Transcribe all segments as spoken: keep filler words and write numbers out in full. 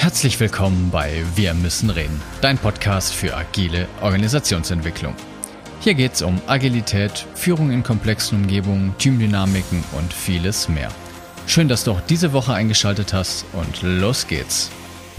Herzlich willkommen bei Wir müssen reden, dein Podcast für agile Organisationsentwicklung. Hier geht es um Agilität, Führung in komplexen Umgebungen, Teamdynamiken und vieles mehr. Schön, dass du auch diese Woche eingeschaltet hast und los geht's.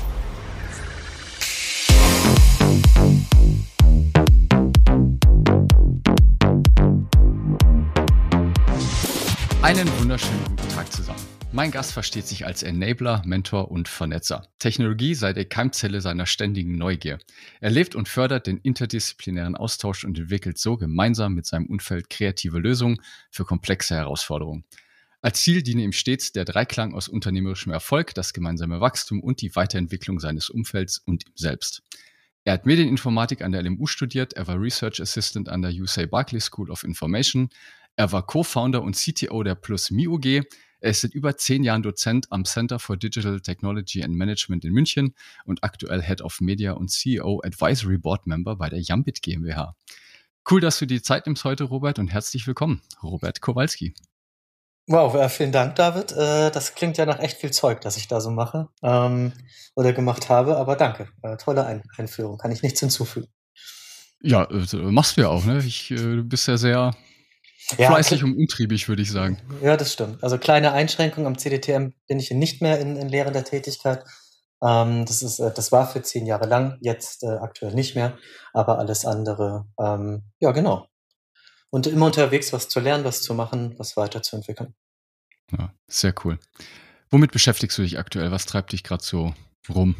Einen wunderschönen guten Tag zusammen. Mein Gast versteht sich als Enabler, Mentor und Vernetzer. Technologie sei die Keimzelle seiner ständigen Neugier. Er lebt und fördert den interdisziplinären Austausch und entwickelt so gemeinsam mit seinem Umfeld kreative Lösungen für komplexe Herausforderungen. Als Ziel diene ihm stets der Dreiklang aus unternehmerischem Erfolg, das gemeinsame Wachstum und die Weiterentwicklung seines Umfelds und ihm selbst. Er hat Medieninformatik an der L M U studiert, er war Research Assistant an der U C Berkeley School of Information, er war Co-Founder und C T O der Plus Me U G. Er ist seit über zehn Jahren Dozent am Center for Digital Technology and Management in München und aktuell Head of Media und C E O Advisory Board Member bei der Jambit GmbH. Cool, dass du die Zeit nimmst heute, Robert, und herzlich willkommen, Robert Kowalski. Wow, äh, vielen Dank, David. Äh, das klingt ja nach echt viel Zeug, das ich da so mache ähm, oder gemacht habe, aber danke. Äh, tolle Ein- Einführung, kann ich nichts hinzufügen. Ja, äh, machst du ja auch, ne? Ich, äh, du bist ja sehr Ja, fleißig kl- und umtriebig, würde ich sagen. ja, das stimmt. Also kleine Einschränkung, am C D T M bin ich nicht mehr in, in lehrender Tätigkeit. Ähm, das ist, äh, das war für zehn Jahre lang, jetzt äh, aktuell nicht mehr, aber alles andere, ähm, ja genau. Und immer unterwegs, was zu lernen, was zu machen, was weiterzuentwickeln. Ja, sehr cool. Womit beschäftigst du dich aktuell? Was treibt dich gerade so rum?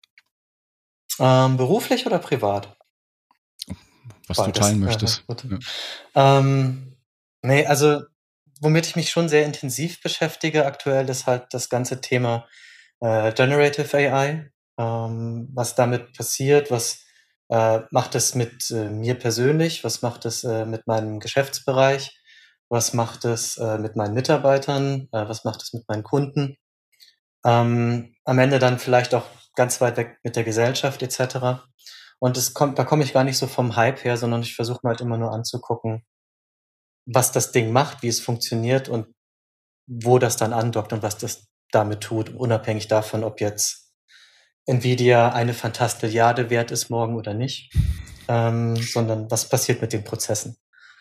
Ähm, beruflich oder privat? Was du Beides. teilen Aha, möchtest? gut. Ja. Ähm, nee, also womit ich mich schon sehr intensiv beschäftige aktuell, ist halt das ganze Thema äh, Generative A I. Ähm, was damit passiert, was äh, macht es mit äh, mir persönlich, was macht es äh, mit meinem Geschäftsbereich, was macht es äh, mit meinen Mitarbeitern, äh, was macht es mit meinen Kunden. Ähm, am Ende dann vielleicht auch ganz weit weg mit der Gesellschaft et cetera. Und es kommt, da komme ich gar nicht so vom Hype her, sondern ich versuche mir halt immer nur anzugucken, was das Ding macht, wie es funktioniert und wo das dann andockt und was das damit tut, unabhängig davon, ob jetzt Nvidia eine Fantastilliarde wert ist morgen oder nicht, ähm, sondern was passiert mit den Prozessen.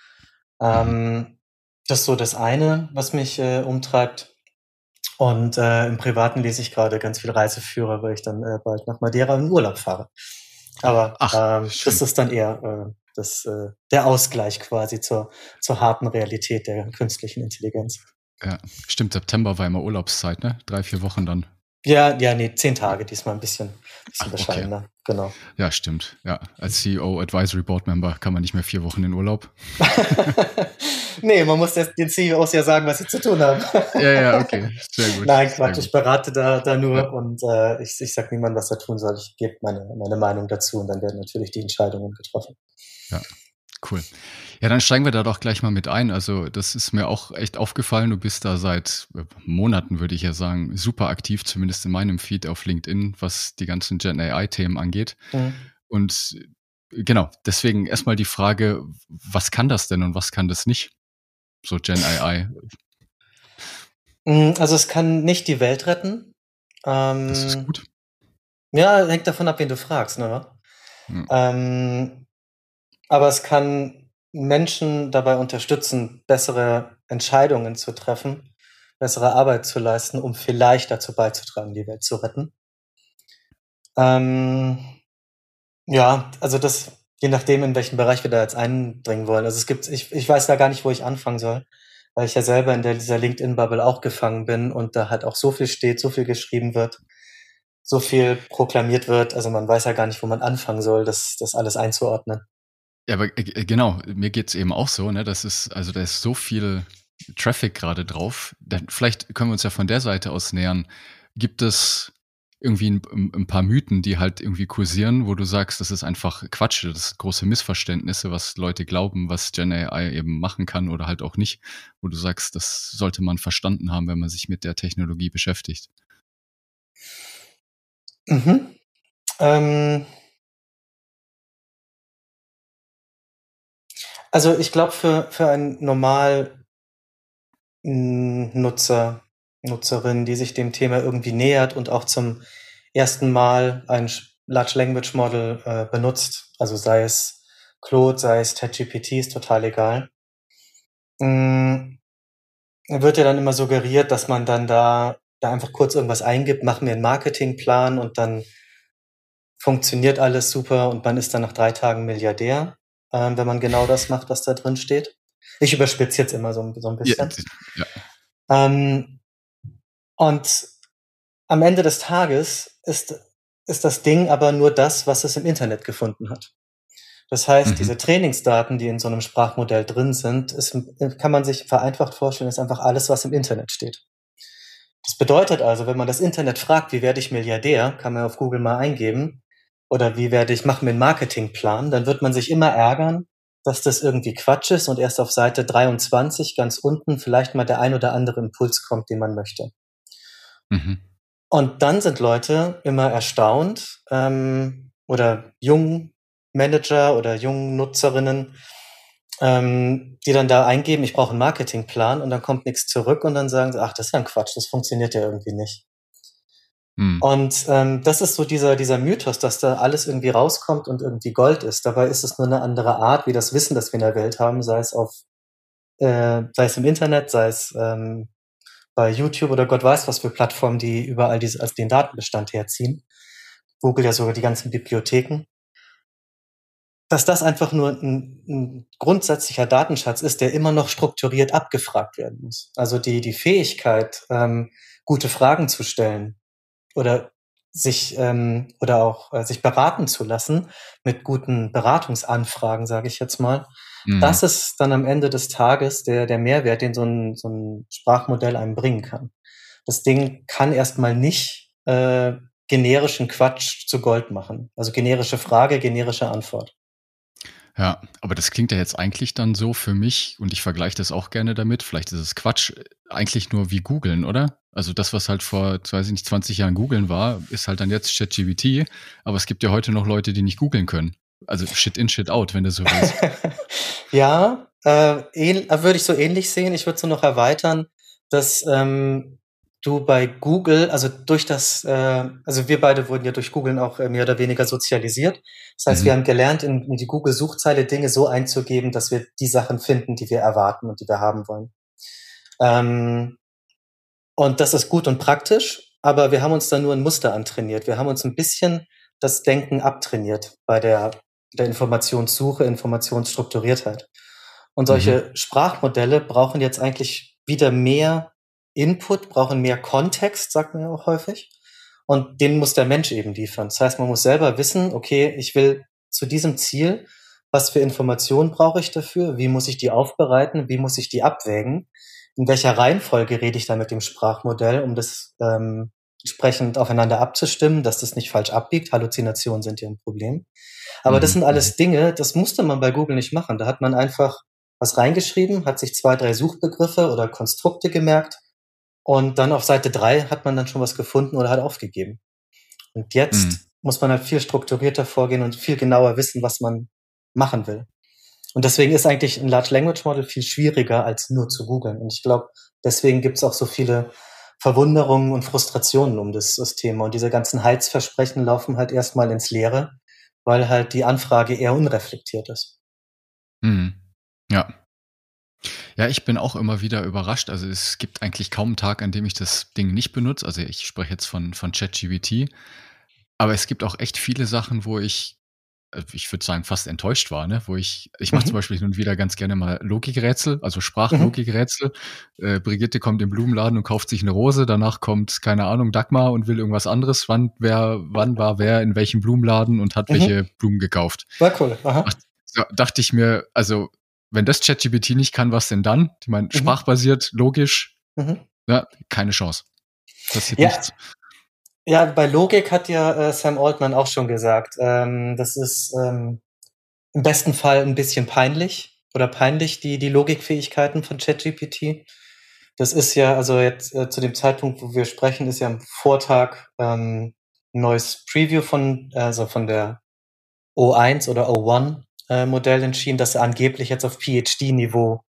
Ähm, das ist so das eine, was mich äh, umtreibt. Und äh, im Privaten lese ich gerade ganz viel Reiseführer, weil ich dann äh, bald nach Madeira in Urlaub fahre. Aber Ach, ähm, schön. das ist dann eher äh, das, äh, der Ausgleich quasi zur, zur harten Realität der künstlichen Intelligenz. Ja, stimmt, September war immer Urlaubszeit, ne? Drei, vier Wochen dann. Ja, ja, nee, zehn Tage, diesmal ein bisschen, bisschen Ach, okay. bescheidener, genau. Ja, stimmt. Ja, als C E O, Advisory Board Member kann man nicht mehr vier Wochen in Urlaub. Nee, man muss das, den C E Os ja sagen, was sie zu tun haben. Ja, ja, okay. Sehr gut. Nein, sehr Quatsch, gut. ich berate da, da nur Ja. und äh, ich, ich sag niemandem, was er tun soll. Ich gebe meine, meine Meinung dazu und dann werden natürlich die Entscheidungen getroffen. Ja, cool. Ja, dann steigen wir da doch gleich mal mit ein. Also das ist mir auch echt aufgefallen. Du bist da seit äh, Monaten, würde ich ja sagen, super aktiv, zumindest in meinem Feed auf LinkedIn, was die ganzen Gen A I-Themen angeht. Mhm. Und äh, genau, deswegen erstmal die Frage, was kann das denn und was kann das nicht? So Gen A I. Mm, Also es kann nicht die Welt retten. Das ist Ähm, gut. ja, hängt davon ab, wen du fragst, ne? Ja. Ähm, aber es kann Menschen dabei unterstützen, bessere Entscheidungen zu treffen, bessere Arbeit zu leisten, um vielleicht dazu beizutragen, die Welt zu retten. Ähm, ja, also das, je nachdem, in welchen Bereich wir da jetzt eindringen wollen. Also es gibt, ich, ich weiß da gar nicht, wo ich anfangen soll, weil ich ja selber in der, dieser LinkedIn-Bubble auch gefangen bin und da halt auch so viel steht, so viel geschrieben wird, so viel proklamiert wird. Also man weiß ja gar nicht, wo man anfangen soll, das, das alles einzuordnen. Ja, aber äh, genau, mir geht's eben auch so, ne? Das ist, also da ist so viel Traffic gerade drauf. Dann, vielleicht können wir uns ja von der Seite aus nähern. Gibt es irgendwie ein, ein paar Mythen, die halt irgendwie kursieren, wo du sagst, das ist einfach Quatsch, das sind große Missverständnisse, was Leute glauben, was Gen A I eben machen kann oder halt auch nicht, wo du sagst, das sollte man verstanden haben, wenn man sich mit der Technologie beschäftigt. Mhm. Ähm, also ich glaube, für, für einen normal Nutzer, Nutzerin, die sich dem Thema irgendwie nähert und auch zum ersten Mal ein Large Language Model äh, benutzt. Also sei es Claude, sei es ChatGPT, ist total egal. Mm, wird ja dann immer suggeriert, dass man dann da, da einfach kurz irgendwas eingibt, mach mir einen Marketingplan und dann funktioniert alles super und man ist dann nach drei Tagen Milliardär, ähm, wenn man genau das macht, was da drin steht. Ich überspitze jetzt immer so, so ein bisschen. Ja, ja. Ähm, und am Ende des Tages ist, ist das Ding aber nur das, was es im Internet gefunden hat. Das heißt, Mhm. diese Trainingsdaten, die in so einem Sprachmodell drin sind, ist, kann man sich vereinfacht vorstellen, ist einfach alles, was im Internet steht. Das bedeutet also, wenn man das Internet fragt, wie werde ich Milliardär, kann man auf Google mal eingeben, oder wie werde ich, mach mir einen Marketingplan, dann wird man sich immer ärgern, dass das irgendwie Quatsch ist und erst auf Seite dreiundzwanzig ganz unten vielleicht mal der ein oder andere Impuls kommt, den man möchte. Mhm. Und dann sind Leute immer erstaunt, ähm, oder jungen Manager oder jungen Nutzerinnen, ähm, die dann da eingeben, ich brauche einen Marketingplan, und dann kommt nichts zurück und dann sagen sie, ach, das ist ja ein Quatsch, das funktioniert ja irgendwie nicht. Mhm. Und ähm, das ist so dieser, dieser Mythos, dass da alles irgendwie rauskommt und irgendwie Gold ist. Dabei ist es nur eine andere Art, wie das Wissen, das wir in der Welt haben, sei es auf, äh, sei es im Internet, sei es ähm, bei YouTube oder Gott weiß was für Plattformen, die überall diese, als den Datenbestand herziehen. Google ja sogar die ganzen Bibliotheken. Dass das einfach nur ein, ein grundsätzlicher Datenschatz ist, der immer noch strukturiert abgefragt werden muss. Also die, die Fähigkeit, ähm, gute Fragen zu stellen oder sich ähm, oder auch äh, sich beraten zu lassen mit guten Beratungsanfragen, sage ich jetzt mal. Mhm. Das ist dann am Ende des Tages der, der Mehrwert, den so ein, so ein Sprachmodell einem bringen kann. Das Ding kann erstmal nicht äh, generischen Quatsch zu Gold machen. Also generische Frage, generische Antwort. Ja, aber das klingt ja jetzt eigentlich dann so für mich, und ich vergleiche das auch gerne damit, vielleicht ist es Quatsch, eigentlich nur wie Googeln, oder? Also das, was halt vor, weiß ich nicht, zwanzig Jahren Googeln war, ist halt dann jetzt ChatGPT, aber es gibt ja heute noch Leute, die nicht googeln können. Also Shit in, Shit out, wenn du so willst. Ja, äh, ähn- äh, würde ich so ähnlich sehen. Ich würde so noch erweitern, dass ähm, du bei Google, also durch das, äh, also wir beide wurden ja durch Googlen auch äh, mehr oder weniger sozialisiert. Das heißt, wir Mhm. haben gelernt, in, in die Google-Suchzeile Dinge so einzugeben, dass wir die Sachen finden, die wir erwarten und die wir haben wollen. Ähm, und das ist gut und praktisch, aber wir haben uns da nur ein Muster antrainiert. Wir haben uns ein bisschen das Denken abtrainiert bei der, der Informationssuche, Informationsstrukturiertheit. Und solche Mhm. Sprachmodelle brauchen jetzt eigentlich wieder mehr Input, brauchen mehr Kontext, sagt man ja auch häufig. Und den muss der Mensch eben liefern. Das heißt, man muss selber wissen, okay, ich will zu diesem Ziel, was für Informationen brauche ich dafür? Wie muss ich die aufbereiten? Wie muss ich die abwägen? In welcher Reihenfolge rede ich da mit dem Sprachmodell, um das ähm, entsprechend aufeinander abzustimmen, dass das nicht falsch abbiegt? Halluzinationen sind ja ein Problem. Aber das Mhm. sind Mhm. alles Dinge, das musste man bei Google nicht machen. Da hat man einfach was reingeschrieben, hat sich zwei, drei Suchbegriffe oder Konstrukte gemerkt und dann auf Seite drei hat man dann schon was gefunden oder hat aufgegeben. Und Mhm. jetzt muss man halt viel strukturierter vorgehen und viel genauer wissen, was man machen will. Und deswegen ist eigentlich ein Large Language Model viel schwieriger, als nur zu googeln. Und ich glaube, deswegen gibt es auch so viele Verwunderungen und Frustrationen um das, das Thema. Und diese ganzen Heilsversprechen laufen halt erstmal ins Leere, weil halt die Anfrage eher unreflektiert ist. Mhm. Ja. Ja, ich bin auch immer wieder überrascht. Also es gibt eigentlich kaum einen Tag, an dem ich das Ding nicht benutze. Also ich spreche jetzt von, von ChatGPT. Aber es gibt auch echt viele Sachen, wo ich, äh, ich würde sagen, fast enttäuscht war, ne? Wo ich, ich mache zum Mhm. Beispiel hin und wieder ganz gerne mal Logikrätsel, also Mhm. Sprachlogikrätsel. Äh, Brigitte kommt im Blumenladen und kauft sich eine Rose, danach kommt, keine Ahnung, Dagmar und will irgendwas anderes. Wann, wer, wann war wer in welchem Blumenladen und hat Mhm. welche Blumen gekauft? War cool. Aha. Ach, so, dachte ich mir, also, wenn das ChatGPT nicht kann, was denn dann? Ich meine, Mhm. sprachbasiert, logisch, Mhm. ja, keine Chance. Passiert Ja, nichts. ja, bei Logik hat ja äh, Sam Altman auch schon gesagt, ähm, das ist ähm, im besten Fall ein bisschen peinlich oder peinlich, die, die Logikfähigkeiten von ChatGPT. Das ist ja, also jetzt äh, zu dem Zeitpunkt, wo wir sprechen, ist ja am Vortag ähm, ein neues Preview von, also von der O eins oder O eins äh, Modell entschieden, das angeblich jetzt auf PhD-Niveau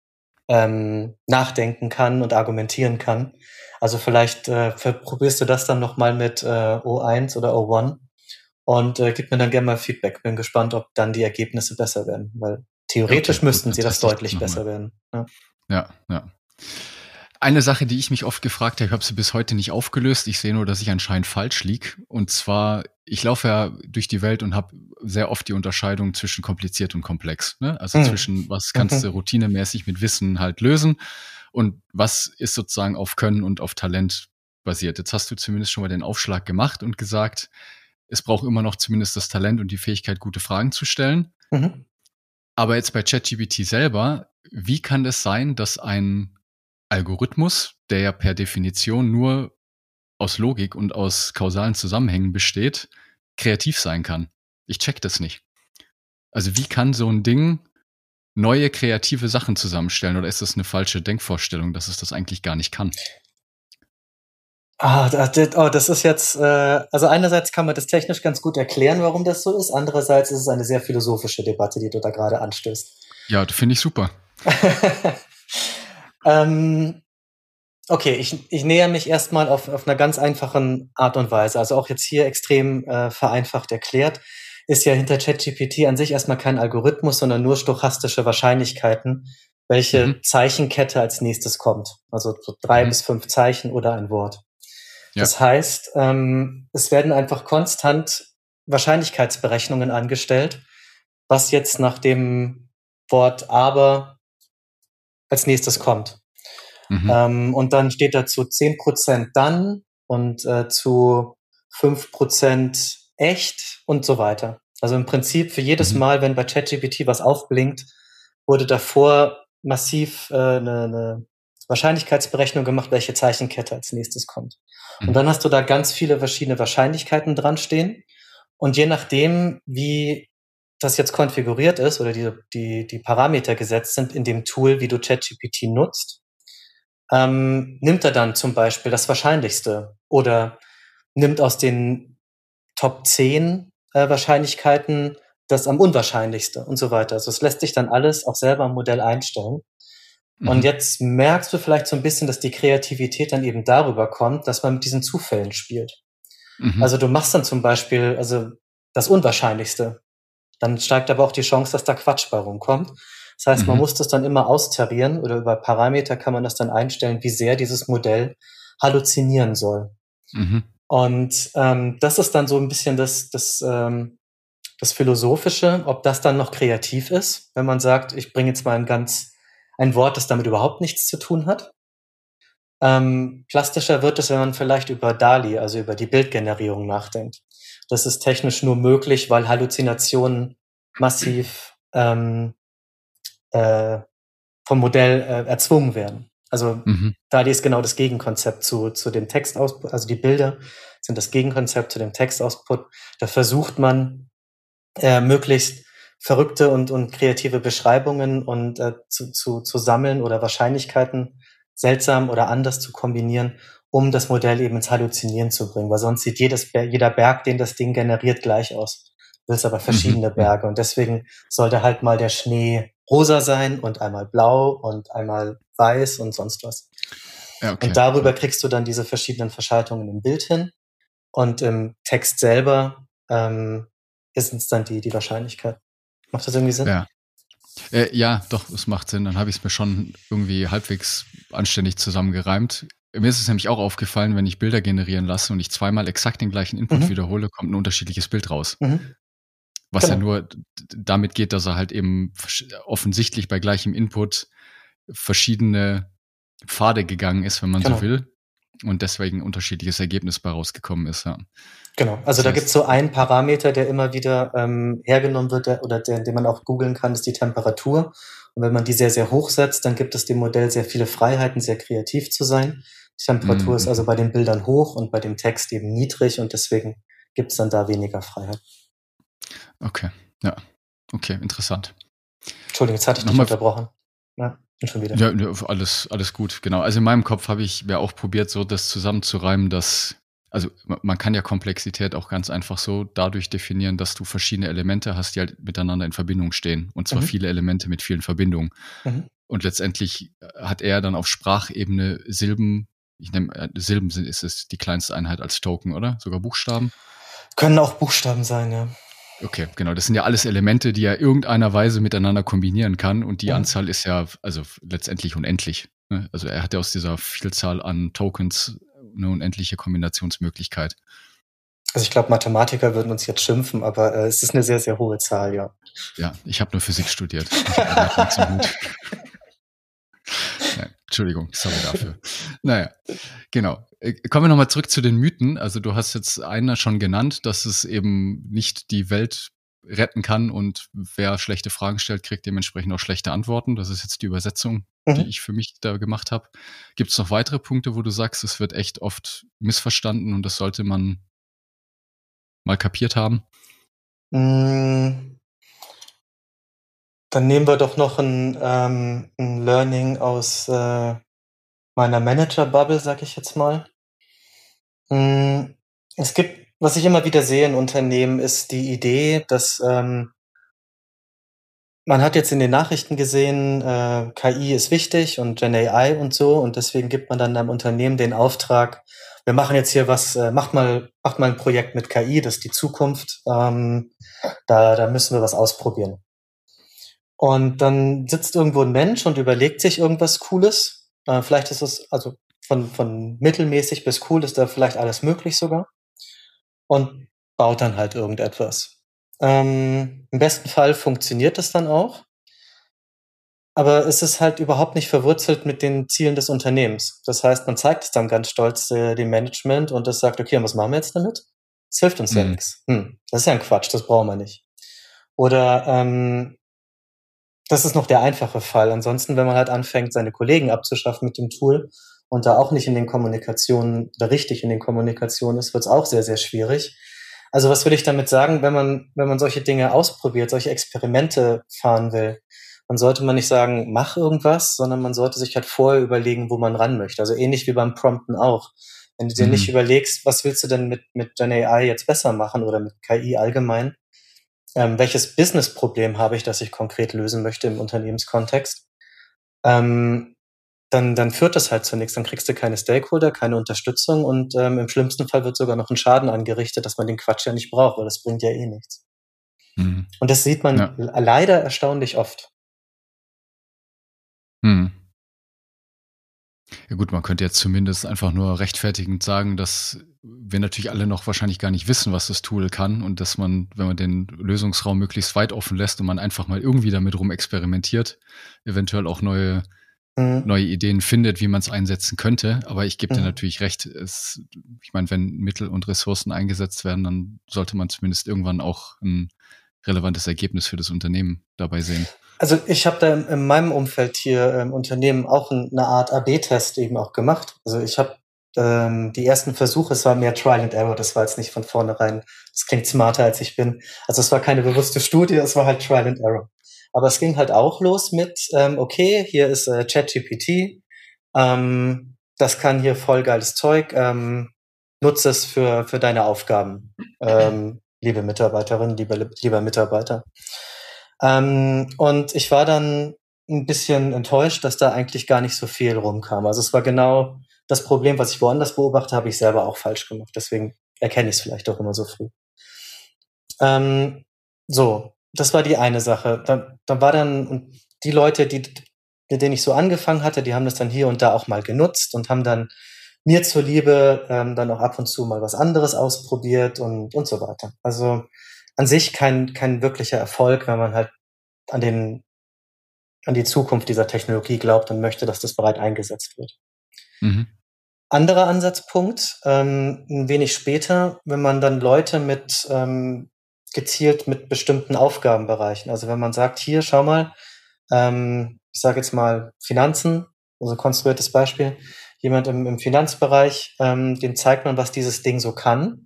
ähm, nachdenken kann und argumentieren kann. Also vielleicht äh, probierst du das dann nochmal mit äh, O eins oder O eins und äh, gib mir dann gerne mal Feedback. Bin gespannt, ob dann die Ergebnisse besser werden, weil theoretisch Okay, müssten gut, sie dann das teste ich deutlich noch besser mal. werden. Ja. Ja, ja. Eine Sache, die ich mich oft gefragt habe, ich habe sie bis heute nicht aufgelöst. Ich sehe nur, dass ich anscheinend falsch lieg. Und zwar, ich laufe ja durch die Welt und habe sehr oft die Unterscheidung zwischen kompliziert und komplex. Ne? Also Hm. zwischen, was kannst du Mhm. routinemäßig mit Wissen halt lösen und was ist sozusagen auf Können und auf Talent basiert. Jetzt hast du zumindest schon mal den Aufschlag gemacht und gesagt, es braucht immer noch zumindest das Talent und die Fähigkeit, gute Fragen zu stellen. Mhm. Aber jetzt bei ChatGPT selber, wie kann es sein, dass ein Algorithmus, der ja per Definition nur aus Logik und aus kausalen Zusammenhängen besteht, kreativ sein kann? Ich check das nicht. Also wie kann so ein Ding neue kreative Sachen zusammenstellen? Oder ist das eine falsche Denkvorstellung, dass es das eigentlich gar nicht kann? Ah, das, oh, das ist jetzt, äh, also einerseits kann man das technisch ganz gut erklären, warum das so ist. Andererseits ist es eine sehr philosophische Debatte, die du da gerade anstößt. Ja, das finde ich super. ähm, okay, ich, ich näher mich erstmal auf, auf einer ganz einfachen Art und Weise. Also auch jetzt hier extrem äh, vereinfacht erklärt, ist ja hinter ChatGPT an sich erstmal kein Algorithmus, sondern nur stochastische Wahrscheinlichkeiten, welche Mhm. Zeichenkette als nächstes kommt. Also so drei Mhm. bis fünf Zeichen oder ein Wort. Ja. Das heißt, ähm, es werden einfach konstant Wahrscheinlichkeitsberechnungen angestellt, was jetzt nach dem Wort aber als nächstes kommt. Mhm. Ähm, und dann steht dazu zehn Prozent dann und äh, zu fünf Prozent echt und so weiter. Also im Prinzip für jedes Mhm. Mal, wenn bei ChatGPT was aufblinkt, wurde davor massiv äh, eine, eine Wahrscheinlichkeitsberechnung gemacht, welche Zeichenkette als nächstes kommt. Mhm. Und dann hast du da ganz viele verschiedene Wahrscheinlichkeiten dran stehen. Und je nachdem, wie das jetzt konfiguriert ist oder die, die, die Parameter gesetzt sind in dem Tool, wie du ChatGPT nutzt, ähm, nimmt er dann zum Beispiel das Wahrscheinlichste oder nimmt aus den Top zehn äh, Wahrscheinlichkeiten das am unwahrscheinlichste und so weiter. Also es lässt sich dann alles auch selber im Modell einstellen. Mhm. Und jetzt merkst du vielleicht so ein bisschen, dass die Kreativität dann eben darüber kommt, dass man mit diesen Zufällen spielt. Mhm. Also du machst dann zum Beispiel also das Unwahrscheinlichste. Dann steigt aber auch die Chance, dass da Quatsch bei rumkommt. Das heißt, man Mhm. muss das dann immer austarieren oder über Parameter kann man das dann einstellen, wie sehr dieses Modell halluzinieren soll. Mhm. Und ähm, das ist dann so ein bisschen das, das, ähm, das Philosophische, ob das dann noch kreativ ist, wenn man sagt, ich bringe jetzt mal ein ganz ein Wort, das damit überhaupt nichts zu tun hat. Ähm, plastischer wird es, wenn man vielleicht über DALL-E, also über die Bildgenerierung nachdenkt. Das ist technisch nur möglich, weil Halluzinationen massiv ähm, äh, vom Modell äh, erzwungen werden. Also Mhm. DALL-E ist genau das Gegenkonzept zu, zu dem Textausputt, also die Bilder sind das Gegenkonzept zu dem Textausputt. Da versucht man äh, möglichst verrückte und, und kreative Beschreibungen und äh, zu, zu, zu sammeln oder Wahrscheinlichkeiten seltsam oder anders zu kombinieren, um das Modell eben ins Halluzinieren zu bringen, weil sonst sieht jedes, jeder Berg, den das Ding generiert, gleich aus. Du willst aber verschiedene Mhm. Berge und deswegen sollte halt mal der Schnee rosa sein und einmal blau und einmal weiß und sonst was. Ja, okay. Und darüber kriegst du dann diese verschiedenen Verschaltungen im Bild hin und im Text selber ähm, ist es dann die, die Wahrscheinlichkeit. Macht das irgendwie Sinn? Ja. Äh, ja, doch, es macht Sinn. Dann habe ich es mir schon irgendwie halbwegs anständig zusammengereimt. Mir ist es nämlich auch aufgefallen, wenn ich Bilder generieren lasse und ich zweimal exakt den gleichen Input Mhm. wiederhole, kommt ein unterschiedliches Bild raus. Mhm. Was ja Genau. nur d- damit geht, dass er halt eben versch- offensichtlich bei gleichem Input verschiedene Pfade gegangen ist, wenn man Genau. so will. Und deswegen ein unterschiedliches Ergebnis bei rausgekommen ist, ja. Genau. Also Das da heißt- gibt es so einen Parameter, der immer wieder ähm, hergenommen wird der, oder der, den man auch googeln kann, ist die Temperatur. Und wenn man die sehr, sehr hoch setzt, dann gibt es dem Modell sehr viele Freiheiten, sehr kreativ zu sein. Die Temperatur Mhm. ist also bei den Bildern hoch und bei dem Text eben niedrig und deswegen gibt es dann da weniger Freiheit. Okay, ja. Okay, interessant. Entschuldigung, jetzt hatte ich dich Nochmal- unterbrochen. Ja, bin schon wieder. Ja, ja, alles, alles gut, genau. Also in meinem Kopf habe ich mir auch probiert, so das zusammenzureimen, dass, also ma- man kann ja Komplexität auch ganz einfach so dadurch definieren, dass du verschiedene Elemente hast, die halt miteinander in Verbindung stehen. Und zwar Mhm. viele Elemente mit vielen Verbindungen. Mhm. Und letztendlich hat er dann auf Sprachebene Silben, ich nehme, äh, Silben sind, ist es die kleinste Einheit als Token, oder? Sogar Buchstaben? Können auch Buchstaben sein, ja. Okay, genau. Das sind ja alles Elemente, die er irgendeiner Weise miteinander kombinieren kann. Und die Mhm. Anzahl ist ja also letztendlich unendlich. Ne? Also er hat ja aus dieser Vielzahl an Tokens eine unendliche Kombinationsmöglichkeit. Also ich glaube, Mathematiker würden uns jetzt schimpfen, aber äh, es ist eine sehr, sehr hohe Zahl, ja. Ja, ich habe nur Physik studiert. Ich habe damit nichts im Hut. Ja, Entschuldigung, sorry dafür. Naja, genau. Kommen wir nochmal zurück zu den Mythen. Also du hast jetzt einer schon genannt, dass es eben nicht die Welt retten kann und wer schlechte Fragen stellt, kriegt dementsprechend auch schlechte Antworten. Das ist jetzt die Übersetzung, Mhm. die ich für mich da gemacht habe. Gibt es noch weitere Punkte, wo du sagst, es wird echt oft missverstanden und das sollte man mal kapiert haben? Mm, Dann nehmen wir doch noch ein, ähm, ein Learning aus äh, meiner Manager-Bubble, sag ich jetzt mal. Mm, Es gibt, was ich immer wieder sehe in Unternehmen, ist die Idee, dass ähm, man hat jetzt in den Nachrichten gesehen, äh, K I ist wichtig und Gen A I und so, und deswegen gibt man dann einem Unternehmen den Auftrag, wir machen jetzt hier was, äh, macht mal, macht mal ein Projekt mit K I, das ist die Zukunft, ähm, da, da müssen wir was ausprobieren. Und dann sitzt irgendwo ein Mensch und überlegt sich irgendwas Cooles. Äh, vielleicht ist es, also von, von mittelmäßig bis cool ist da vielleicht alles möglich sogar. Und baut dann halt irgendetwas. Ähm, im besten Fall funktioniert es dann auch. Aber es ist halt überhaupt nicht verwurzelt mit den Zielen des Unternehmens. Das heißt, man zeigt es dann ganz stolz äh, dem Management und das sagt, okay, und was machen wir jetzt damit? Das hilft uns ja Mhm. nichts. Hm, das ist ja ein Quatsch, das brauchen wir nicht. Oder ähm, das ist noch der einfache Fall. Ansonsten, wenn man halt anfängt, seine Kollegen abzuschaffen mit dem Tool und da auch nicht in den Kommunikationen oder richtig in den Kommunikationen ist, wird es auch sehr, sehr schwierig. Also was will ich damit sagen, wenn man, wenn man solche Dinge ausprobiert, solche Experimente fahren will, dann sollte man nicht sagen, mach irgendwas, sondern man sollte sich halt vorher überlegen, wo man ran möchte. Also ähnlich wie beim Prompten auch. Wenn du dir Mhm. nicht überlegst, was willst du denn mit, mit Gen A I jetzt besser machen oder mit K I allgemein, ähm, welches Business-Problem habe ich, das ich konkret lösen möchte im Unternehmenskontext, ähm, dann, dann führt das halt zu nichts. Dann kriegst du keine Stakeholder, keine Unterstützung und ähm, im schlimmsten Fall wird sogar noch ein Schaden angerichtet, dass man den Quatsch ja nicht braucht, weil das bringt ja eh nichts. Mhm. Und das sieht man Ja. leider erstaunlich oft. Mhm. Ja gut, man könnte jetzt zumindest einfach nur rechtfertigend sagen, dass wir natürlich alle noch wahrscheinlich gar nicht wissen, was das Tool kann und dass man, wenn man den Lösungsraum möglichst weit offen lässt und man einfach mal irgendwie damit rumexperimentiert, eventuell auch neue, Mhm. neue Ideen findet, wie man es einsetzen könnte. Aber ich gebe dir Mhm. natürlich recht, es, ich meine, wenn Mittel und Ressourcen eingesetzt werden, dann sollte man zumindest irgendwann auch ein relevantes Ergebnis für das Unternehmen dabei sehen. Also ich habe da in, in meinem Umfeld hier im Unternehmen auch ein, eine Art A B-Test eben auch gemacht. Also ich habe ähm, die ersten Versuche, es war mehr Trial and Error, das war jetzt nicht von vornherein, das klingt smarter als ich bin. Also es war keine bewusste Studie, es war halt Trial and Error. Aber es ging halt auch los mit, ähm, okay, hier ist äh, ChatGPT, ähm, das kann hier voll geiles Zeug, ähm, nutze es für, für deine Aufgaben, ähm, liebe Mitarbeiterin, liebe, lieber Mitarbeiter. Ähm, und ich war dann ein bisschen enttäuscht, dass da eigentlich gar nicht so viel rumkam. Also es war genau das Problem, was ich woanders beobachte, habe ich selber auch falsch gemacht. Deswegen erkenne ich es vielleicht auch immer so früh. Ähm, so, das war die eine Sache. Da, da war dann die Leute, die, mit denen ich so angefangen hatte, die haben das dann hier und da auch mal genutzt und haben dann mir zuliebe ähm, dann auch ab und zu mal was anderes ausprobiert und, und so weiter. Also an sich kein, kein wirklicher Erfolg, wenn man halt an den, an die Zukunft dieser Technologie glaubt und möchte, dass das bereit eingesetzt wird. Mhm. Anderer Ansatzpunkt, ähm, ein wenig später, wenn man dann Leute mit ähm, gezielt mit bestimmten Aufgabenbereichen, also wenn man sagt, hier, schau mal, ähm, ich sage jetzt mal Finanzen, also konstruiertes Beispiel, jemand im, im Finanzbereich, ähm, dem zeigt man, was dieses Ding so kann.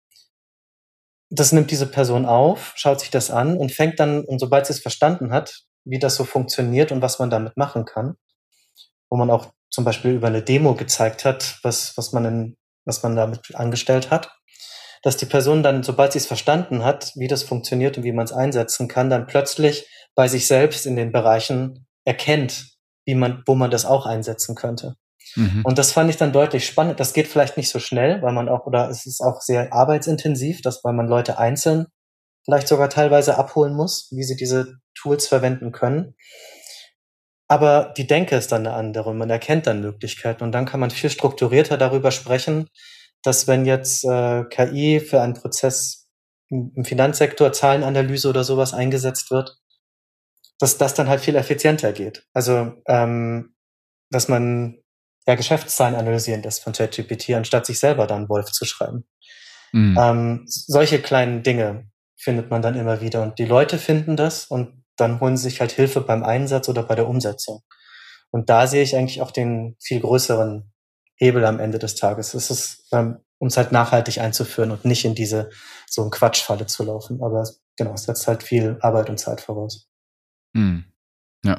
Das nimmt diese Person auf, schaut sich das an und fängt dann, und sobald sie es verstanden hat, wie das so funktioniert und was man damit machen kann, wo man auch zum Beispiel über eine Demo gezeigt hat, was, was man in, was man damit angestellt hat, dass die Person dann, sobald sie es verstanden hat, wie das funktioniert und wie man es einsetzen kann, dann plötzlich bei sich selbst in den Bereichen erkennt, wie man, wo man das auch einsetzen könnte. Mhm. Und das fand ich dann deutlich spannend. Das geht vielleicht nicht so schnell, weil man auch, oder es ist auch sehr arbeitsintensiv, dass, weil man Leute einzeln vielleicht sogar teilweise abholen muss, wie sie diese Tools verwenden können. Aber die Denke ist dann eine andere und man erkennt dann Möglichkeiten und dann kann man viel strukturierter darüber sprechen, dass wenn jetzt äh, K I für einen Prozess im, im Finanzsektor, Zahlenanalyse oder sowas eingesetzt wird, dass das dann halt viel effizienter geht. Also, ähm, dass man ja Geschäftszahlen analysieren lässt von ChatGPT, anstatt sich selber dann Wolf zu schreiben. Mhm. Ähm, solche kleinen Dinge findet man dann immer wieder und die Leute finden das und dann holen sie sich halt Hilfe beim Einsatz oder bei der Umsetzung. Und da sehe ich eigentlich auch den viel größeren Hebel am Ende des Tages. Es ist, ähm, um es halt nachhaltig einzuführen und nicht in diese so eine Quatschfalle zu laufen. Aber genau, es setzt halt viel Arbeit und Zeit voraus. Mhm. Ja.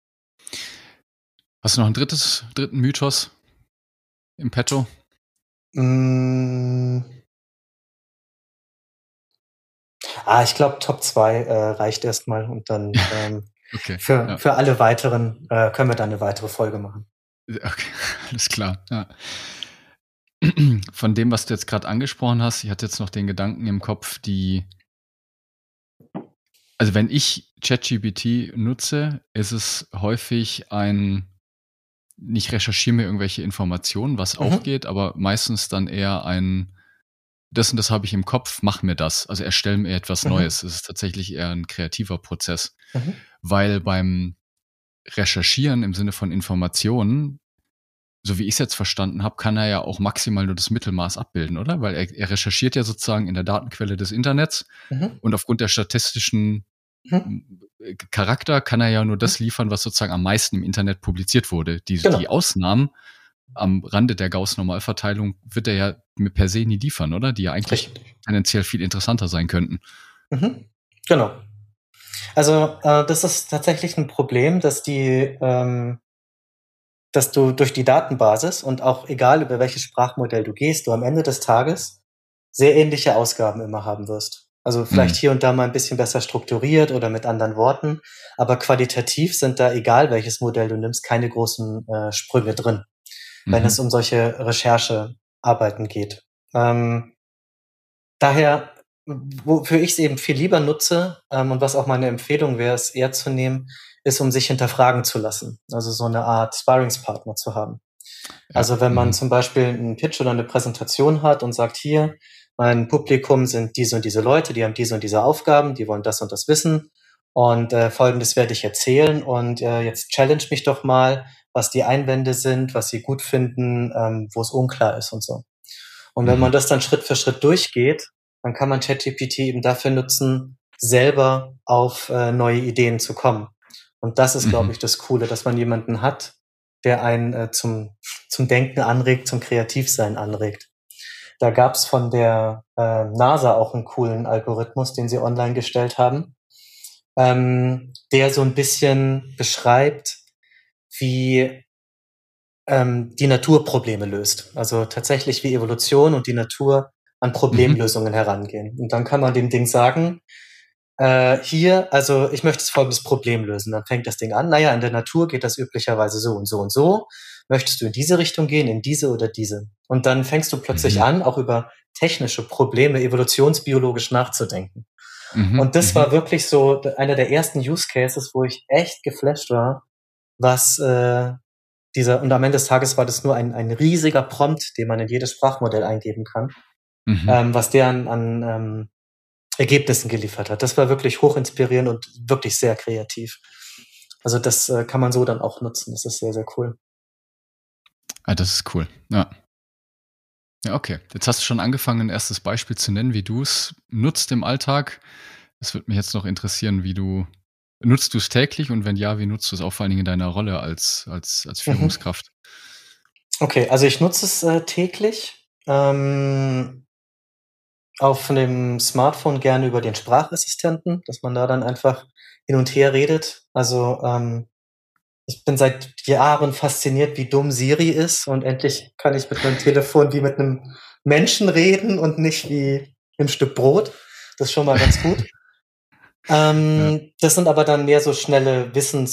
Hast du noch ein drittes, dritten Mythos im Petto? Mm. Ah, ich glaube, Top zwei äh, reicht erstmal und dann ähm, Okay. für, Ja. für alle weiteren äh, können wir dann eine weitere Folge machen. Okay, alles klar. Ja. Von dem, was du jetzt gerade angesprochen hast, ich hatte jetzt noch den Gedanken im Kopf, die also wenn ich ChatGPT nutze, ist es häufig ein nicht recherchiere mir irgendwelche Informationen, was auch Mhm. geht, aber meistens dann eher ein das und das habe ich im Kopf, mach mir das. Also erstell mir etwas Mhm. Neues. Es ist tatsächlich eher ein kreativer Prozess. Mhm. Weil beim Recherchieren im Sinne von Informationen, so wie ich es jetzt verstanden habe, kann er ja auch maximal nur das Mittelmaß abbilden, oder? Weil er, er recherchiert ja sozusagen in der Datenquelle des Internets Mhm. und aufgrund der statistischen Mhm. Charakter kann er ja nur das liefern, was sozusagen am meisten im Internet publiziert wurde. Die, Genau. die Ausnahmen am Rande der Gauss-Normalverteilung wird er ja per se nie liefern, oder? Die ja eigentlich Richtig. tendenziell viel interessanter sein könnten. Mhm. Genau. Also äh, das ist tatsächlich ein Problem, dass die, ähm, dass du durch die Datenbasis und auch egal über welches Sprachmodell du gehst, du am Ende des Tages sehr ähnliche Ausgaben immer haben wirst. Also vielleicht Mhm. hier und da mal ein bisschen besser strukturiert oder mit anderen Worten, aber qualitativ sind da, egal welches Modell du nimmst, keine großen äh, Sprünge drin, wenn es Mhm. um solche Recherchearbeiten geht. Ähm, daher, wofür ich es eben viel lieber nutze ähm, und was auch meine Empfehlung wäre, es eher zu nehmen, ist, um sich hinterfragen zu lassen. Also so eine Art Sparringspartner zu haben. Ja. Also wenn man Mhm. zum Beispiel einen Pitch oder eine Präsentation hat und sagt, hier, mein Publikum sind diese und diese Leute, die haben diese und diese Aufgaben, die wollen das und das wissen und äh, Folgendes werde ich erzählen und äh, jetzt challenge mich doch mal, was die Einwände sind, was sie gut finden, ähm, wo es unklar ist und so. Und wenn Mhm. man das dann Schritt für Schritt durchgeht, dann kann man ChatGPT eben dafür nutzen, selber auf äh, neue Ideen zu kommen. Und das ist, Mhm. glaube ich, das Coole, dass man jemanden hat, der einen äh, zum, zum Denken anregt, zum Kreativsein anregt. Da gab's von der äh, NASA auch einen coolen Algorithmus, den sie online gestellt haben, ähm, der so ein bisschen beschreibt, wie ähm, die Natur Probleme löst. Also tatsächlich wie Evolution und die Natur an Mhm. Problemlösungen herangehen. Und dann kann man dem Ding sagen, äh, hier, also ich möchte folgendes Problem lösen. Dann fängt das Ding an, naja, in der Natur geht das üblicherweise so und so und so. Möchtest du in diese Richtung gehen, in diese oder diese? Und dann fängst du plötzlich Mhm. an, auch über technische Probleme evolutionsbiologisch nachzudenken. Mhm. Und das Mhm. war wirklich so einer der ersten Use Cases, wo ich echt geflasht war, was äh, dieser, und am Ende des Tages war das nur ein, ein riesiger Prompt, den man in jedes Sprachmodell eingeben kann, Mhm. ähm, was der an, an ähm, Ergebnissen geliefert hat. Das war wirklich hochinspirierend und wirklich sehr kreativ. Also das äh, kann man so dann auch nutzen. Das ist sehr, sehr cool. Ah, das ist cool. Ja. Ja, okay. Jetzt hast du schon angefangen, ein erstes Beispiel zu nennen, wie du es nutzt im Alltag. Es würde mich jetzt noch interessieren, wie du nutzt du es täglich und wenn ja, wie nutzt du es auch vor allen Dingen in deiner Rolle als, als, als Mhm. Führungskraft? Okay, also ich nutze es äh, täglich. Ähm, auf dem Smartphone gerne über den Sprachassistenten, dass man da dann einfach hin und her redet. Also ähm, ich bin seit Jahren fasziniert, wie dumm Siri ist und endlich kann ich mit meinem Telefon wie mit einem Menschen reden und nicht wie ein Stück Brot. Das ist schon mal ganz gut. Ja. Ähm, das sind aber dann mehr so schnelle Wissens- und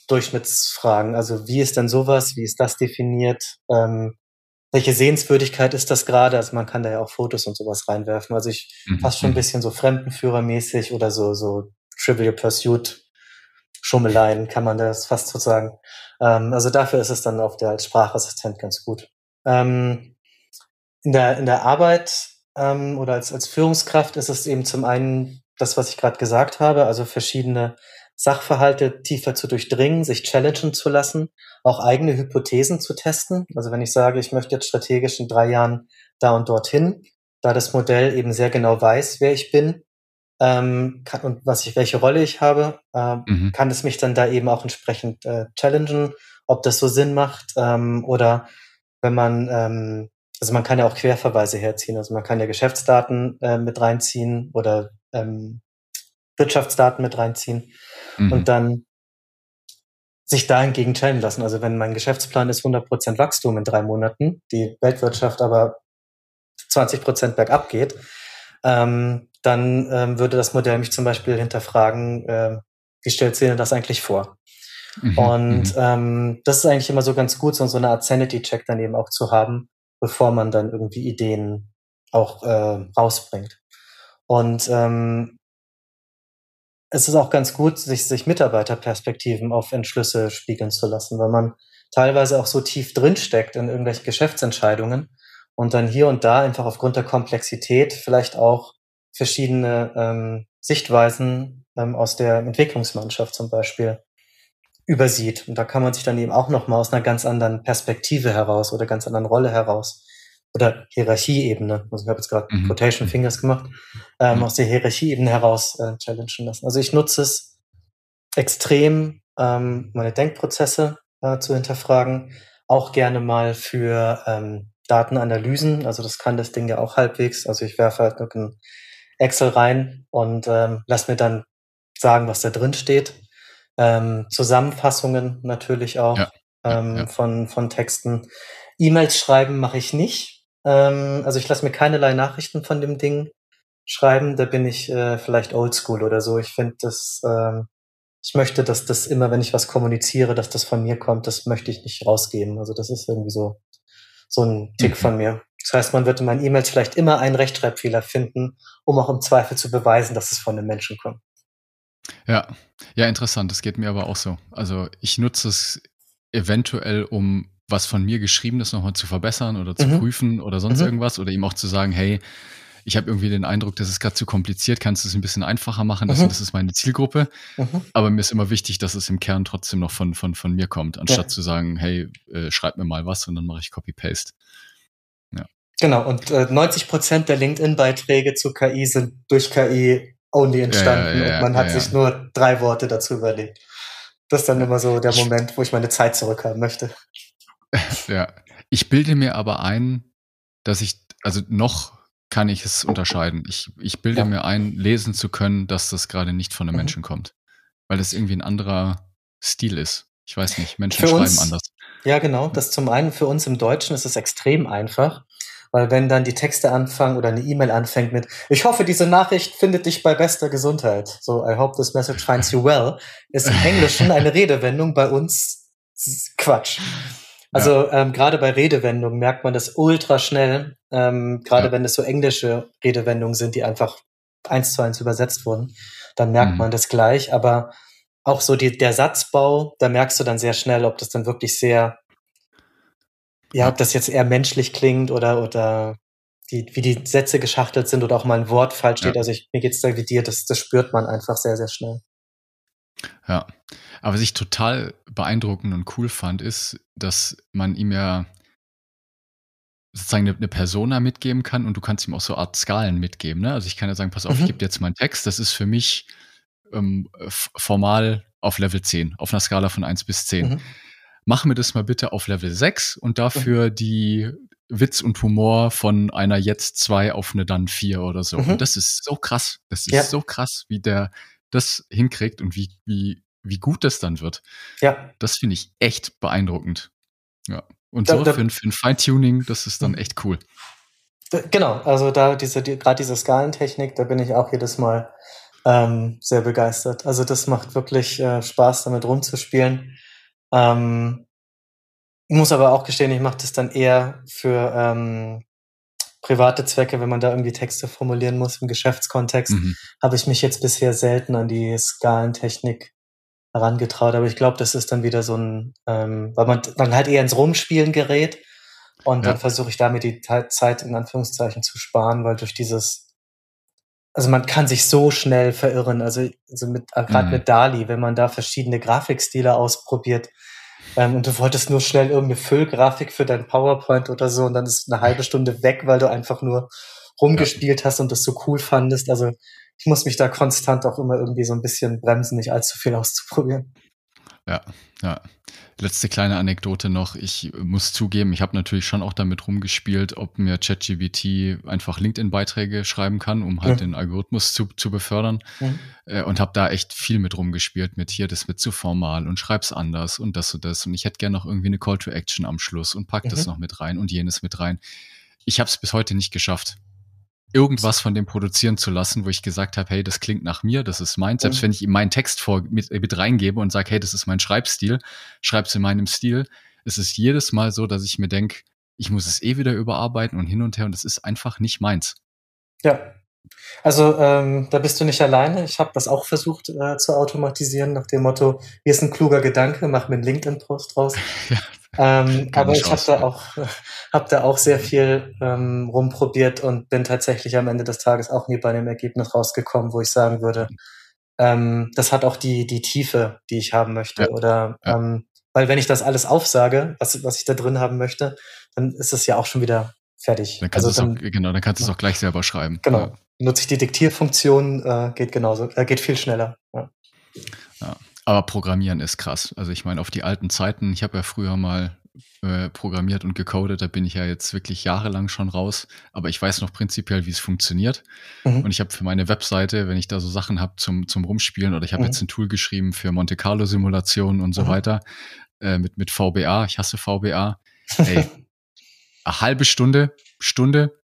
Durchschnittsfragen. Also wie ist denn sowas? Wie ist das definiert? Ähm, welche Sehenswürdigkeit ist das gerade? Also man kann da ja auch Fotos und sowas reinwerfen. Also ich Mhm. fast schon ein Mhm. bisschen so Fremdenführermäßig oder so, so Trivial Pursuit Schummeleien kann man das fast so sagen. Ähm, also dafür ist es dann auf der als Sprachassistent ganz gut. Ähm, in der, in der Arbeit ähm, oder als, als Führungskraft ist es eben zum einen das, was ich gerade gesagt habe, also verschiedene Sachverhalte tiefer zu durchdringen, sich challengen zu lassen, auch eigene Hypothesen zu testen. Also wenn ich sage, ich möchte jetzt strategisch in drei Jahren da und dorthin, da das Modell eben sehr genau weiß, wer ich bin, ähm, kann, und was ich, welche Rolle ich habe, äh, Mhm. kann es mich dann da eben auch entsprechend äh, challengen, ob das so Sinn macht, ähm, oder wenn man, ähm, also man kann ja auch Querverweise herziehen, also man kann ja Geschäftsdaten äh, mit reinziehen oder ähm, Wirtschaftsdaten mit reinziehen Mhm. und dann sich dahingegen challengen lassen. Also wenn mein Geschäftsplan ist hundert Prozent Wachstum in drei Monaten, die Weltwirtschaft aber zwanzig Prozent bergab geht, ähm, dann ähm, würde das Modell mich zum Beispiel hinterfragen, äh, wie stellt sie denn das eigentlich vor? Mhm. Und Mhm. ähm, das ist eigentlich immer so ganz gut, so, so eine Art Sanity-Check dann eben auch zu haben, bevor man dann irgendwie Ideen auch äh, rausbringt. Und ähm, es ist auch ganz gut, sich, sich Mitarbeiterperspektiven auf Entschlüsse spiegeln zu lassen, weil man teilweise auch so tief drinsteckt in irgendwelchen Geschäftsentscheidungen und dann hier und da einfach aufgrund der Komplexität vielleicht auch verschiedene ähm, Sichtweisen ähm, aus der Entwicklungsmannschaft zum Beispiel übersieht. Und da kann man sich dann eben auch nochmal aus einer ganz anderen Perspektive heraus oder ganz anderen Rolle heraus oder Hierarchieebene, also ich habe jetzt gerade Mhm. Quotation Mhm. Fingers gemacht, ähm, Ja. aus der Hierarchieebene heraus äh, challengen lassen. Also ich nutze es extrem, ähm, meine Denkprozesse äh, zu hinterfragen, auch gerne mal für ähm, Datenanalysen, also das kann das Ding ja auch halbwegs, also ich werfe halt ein Excel rein und ähm, lass mir dann sagen, was da drin steht. Ähm, Zusammenfassungen natürlich Ja. auch Ja. ähm, Ja. von, von Texten. E-Mails schreiben mache ich nicht. Ähm, also ich lasse mir keinerlei Nachrichten von dem Ding schreiben. Da bin ich äh, vielleicht oldschool oder so. Ich finde das, ähm, ich möchte, dass das immer, wenn ich was kommuniziere, dass das von mir kommt, das möchte ich nicht rausgeben. Also das ist irgendwie so, so ein Tick Mhm. von mir. Das heißt, man wird in meinen E-Mails vielleicht immer einen Rechtschreibfehler finden, um auch im Zweifel zu beweisen, dass es von einem Menschen kommt. Ja. Ja, interessant. Das geht mir aber auch so. Also ich nutze es eventuell, um was von mir Geschriebenes nochmal zu verbessern oder zu Mhm. prüfen oder sonst Mhm. irgendwas oder ihm auch zu sagen, hey, ich habe irgendwie den Eindruck, das ist gerade zu kompliziert, kannst du es ein bisschen einfacher machen, das und das Mhm. ist meine Zielgruppe. Mhm. Aber mir ist immer wichtig, dass es im Kern trotzdem noch von, von, von mir kommt, anstatt Ja, zu sagen, hey, äh, schreib mir mal was und dann mache ich Copy-Paste. Ja. genau. Und äh, neunzig Prozent der LinkedIn-Beiträge zu K I sind durch K I only Ja, ja, entstanden und ja, man ja, hat sich ja. nur drei Worte dazu überlegt. Das ist dann Ja. immer so der Ich, Moment, wo ich meine Zeit zurückhaben möchte. ja. Ich bilde mir aber ein, dass ich, also noch kann ich es unterscheiden. Ich, ich bilde Ja. mir ein, lesen zu können, dass das gerade nicht von einem Mhm. Menschen kommt. Weil das irgendwie ein anderer Stil ist. Ich weiß nicht, Menschen Für schreiben uns, anders. ja genau, das zum einen für uns im Deutschen ist es extrem einfach, weil wenn dann die Texte anfangen oder eine E-Mail anfängt mit, ich hoffe, diese Nachricht findet dich bei bester Gesundheit. So, I hope this message finds you well, ist im Englischen eine Redewendung, bei uns Quatsch. Ja, Also ähm, gerade bei Redewendungen merkt man das ultra schnell, ähm, gerade ja. wenn es so englische Redewendungen sind, die einfach eins zu eins übersetzt wurden, dann merkt Mhm. man das gleich, aber auch so die, der Satzbau, da merkst du dann sehr schnell, ob das dann wirklich sehr, ja, Ja, ob das jetzt eher menschlich klingt oder, oder die, wie die Sätze geschachtelt sind oder auch mal ein Wort falsch ja, steht. Also ich, mir geht's da wie dir, das, das spürt man einfach sehr, sehr schnell. ja. Aber was ich total beeindruckend und cool fand, ist, dass man ihm ja sozusagen eine 'ne Persona mitgeben kann und du kannst ihm auch so Art Skalen mitgeben, ne? Also, ich kann ja sagen: „Pass auf, ich gebe Mhm. dir jetzt meinen Text, das ist für mich, ähm, f formal auf Level zehn, auf einer Skala von eins bis zehn. Mhm. Mach mir das mal bitte auf Level sechs und Mhm. dafür die Witz und Humor von einer jetzt zwei auf eine dann vier oder so.“ Und Mhm. das ist so krass. Das ist Ja, so krass, wie der das hinkriegt und wie wie wie gut das dann wird. ja. Das finde ich echt beeindruckend. Ja. Und Da, so für da, 'n für 'n Feintuning, das ist dann mhm. echt cool. Da, genau, also da diese, die, gerade diese Skalentechnik, da bin ich auch jedes Mal ähm, sehr begeistert. Also das macht wirklich äh, Spaß, damit rumzuspielen. Ähm, muss aber auch gestehen, ich mache das dann eher für ähm, private Zwecke, wenn man da irgendwie Texte formulieren muss im Geschäftskontext, Mhm. habe ich mich jetzt bisher selten an die Skalentechnik herangetraut. Aber ich glaube, das ist dann wieder so ein, ähm, weil man dann halt eher ins Rumspielen gerät und dann Ja. versuche ich damit die Ta- Zeit in Anführungszeichen zu sparen, weil durch dieses, also man kann sich so schnell verirren. Also, also mit, äh, gerade Mhm. mit DALL-E, wenn man da verschiedene Grafikstile ausprobiert, ähm, und du wolltest nur schnell irgendeine Füllgrafik für dein PowerPoint oder so und dann ist eine halbe Stunde weg, weil du einfach nur Ja. rumgespielt hast und das so cool fandest. Also ich muss mich da konstant auch immer irgendwie so ein bisschen bremsen, nicht allzu viel auszuprobieren. Ja, ja. Letzte kleine Anekdote noch. Ich muss zugeben, ich habe natürlich schon auch damit rumgespielt, ob mir ChatGPT einfach LinkedIn-Beiträge schreiben kann, um halt Ja. den Algorithmus zu, zu befördern. Mhm. Äh, und habe da echt viel mit rumgespielt, mit hier, das wird zu formal und schreib's anders und das und das. Und ich hätte gerne noch irgendwie eine Call to Action am Schluss und pack das noch Mhm. mit rein und jenes mit rein. Ich habe es bis heute nicht geschafft, irgendwas von dem produzieren zu lassen, wo ich gesagt habe, hey, das klingt nach mir, das ist meins. Selbst Mhm. wenn ich ihm meinen Text vor, mit, mit reingebe und sage, hey, das ist mein Schreibstil, schreib's in meinem Stil. Es ist jedes Mal so, dass ich mir denke, ich muss es eh wieder überarbeiten und hin und her und es ist einfach nicht meins. Ja, also ähm, da bist du nicht alleine. Ich habe das auch versucht äh, zu automatisieren nach dem Motto, hier ist ein kluger Gedanke, mach mir einen LinkedIn-Post draus. Ja, Ähm, keine aber ich habe Chance. da auch habe da auch sehr viel ähm, rumprobiert und bin tatsächlich am Ende des Tages auch nie bei einem Ergebnis rausgekommen, wo ich sagen würde, ähm, das hat auch die die Tiefe, die ich haben Ja, möchte. Oder ja. ähm, weil wenn ich das alles aufsage, was was ich da drin haben möchte, dann ist es ja auch schon wieder fertig. Dann kannst Also du es auch, dann genau, dann kannst du es ja, auch gleich selber schreiben. Ja. genau, nutze ich die Diktierfunktion, äh, geht genauso, äh, geht viel schneller. Ja. Ja. Aber Programmieren ist krass. Also ich meine, auf die alten Zeiten, ich habe ja früher mal äh, programmiert und gecodet, da bin ich ja jetzt wirklich jahrelang schon raus, aber ich weiß noch prinzipiell, wie es funktioniert. Und Mhm. ich habe für meine Webseite, wenn ich da so Sachen habe zum, zum Rumspielen, oder ich habe jetzt Mhm. ein Tool geschrieben für Monte Carlo Simulationen und so Mhm. weiter, äh, mit, mit V B A, ich hasse V B A. Ey, eine halbe Stunde, Stunde,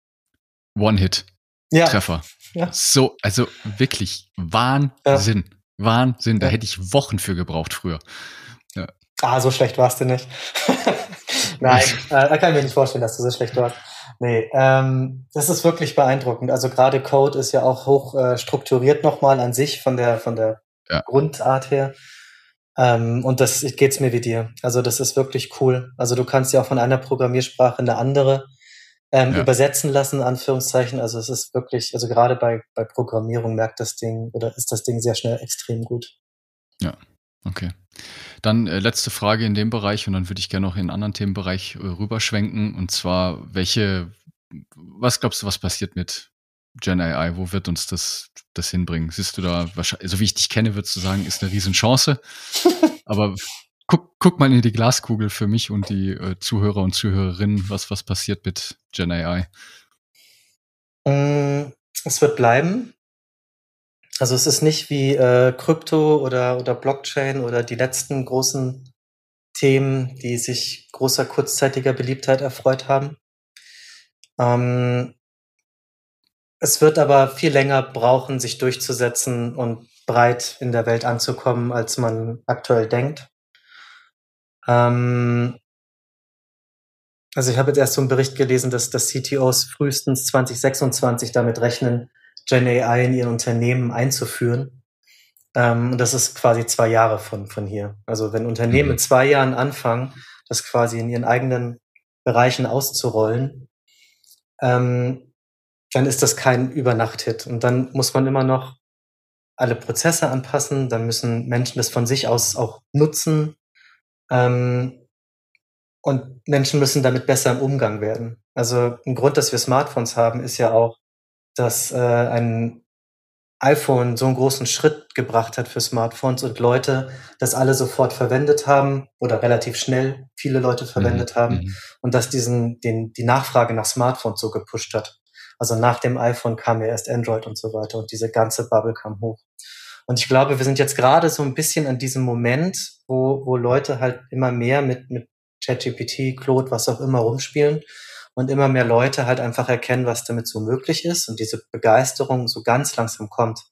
One-Hit. Ja, Treffer. ja, So, also wirklich ja, Wahnsinn. Wahnsinn. Da ja. hätte ich Wochen für gebraucht früher. Ja. Ah, so schlecht warst du nicht. Nein, äh, da kann ich mir nicht vorstellen, dass du so schlecht warst. Nee, ähm, das ist wirklich beeindruckend. Also gerade Code ist ja auch hoch äh, strukturiert nochmal an sich von der von der Ja, Grundart her. Ähm, und das geht's mir wie dir. Also das ist wirklich cool. Also du kannst ja auch von einer Programmiersprache in eine andere ähm, ja, übersetzen lassen, in Anführungszeichen. Also es ist wirklich, also gerade bei, bei Programmierung merkt das Ding oder ist das Ding sehr schnell extrem gut. ja. Okay. Dann äh, letzte Frage in dem Bereich und dann würde ich gerne noch in einen anderen Themenbereich äh, rüberschwenken. Und zwar, welche, was glaubst du, was passiert mit Gen A I? Wo wird uns das, das hinbringen? Siehst du da wahrscheinlich, so wie ich dich kenne, würdest du sagen, ist eine Riesenchance. Aber guck, guck mal in die Glaskugel für mich und die äh, Zuhörer und Zuhörerinnen, was, was passiert mit Gen A I? Mm, Es wird bleiben. Also es ist nicht wie äh, Krypto oder, oder Blockchain oder die letzten großen Themen, die sich großer kurzzeitiger Beliebtheit erfreut haben. Ähm, es wird aber viel länger brauchen, sich durchzusetzen und breit in der Welt anzukommen, als man aktuell denkt. Ähm, also ich habe jetzt erst so einen Bericht gelesen, dass, dass C T Os frühestens zwanzig sechsundzwanzig damit rechnen, Gen A I in ihren Unternehmen einzuführen. Ähm, und das ist quasi zwei Jahre von, von hier. Also wenn Unternehmen in Mhm. zwei Jahren anfangen, das quasi in ihren eigenen Bereichen auszurollen, ähm, dann ist das kein Übernacht-Hit. Und dann muss man immer noch alle Prozesse anpassen, dann müssen Menschen das von sich aus auch nutzen. Ähm, und Menschen müssen damit besser im Umgang werden. Also ein Grund, dass wir Smartphones haben, ist ja auch, dass äh, ein iPhone so einen großen Schritt gebracht hat für Smartphones und Leute das alle sofort verwendet haben oder relativ schnell viele Leute Mhm. verwendet haben Mhm. und dass diesen, den, die Nachfrage nach Smartphones so gepusht hat. Also nach dem iPhone kam ja erst Android und so weiter und diese ganze Bubble kam hoch. Und ich glaube, wir sind jetzt gerade so ein bisschen an diesem Moment, wo, wo Leute halt immer mehr mit, mit ChatGPT, Claude, was auch immer rumspielen und immer mehr Leute halt einfach erkennen, was damit so möglich ist und diese Begeisterung so ganz langsam kommt.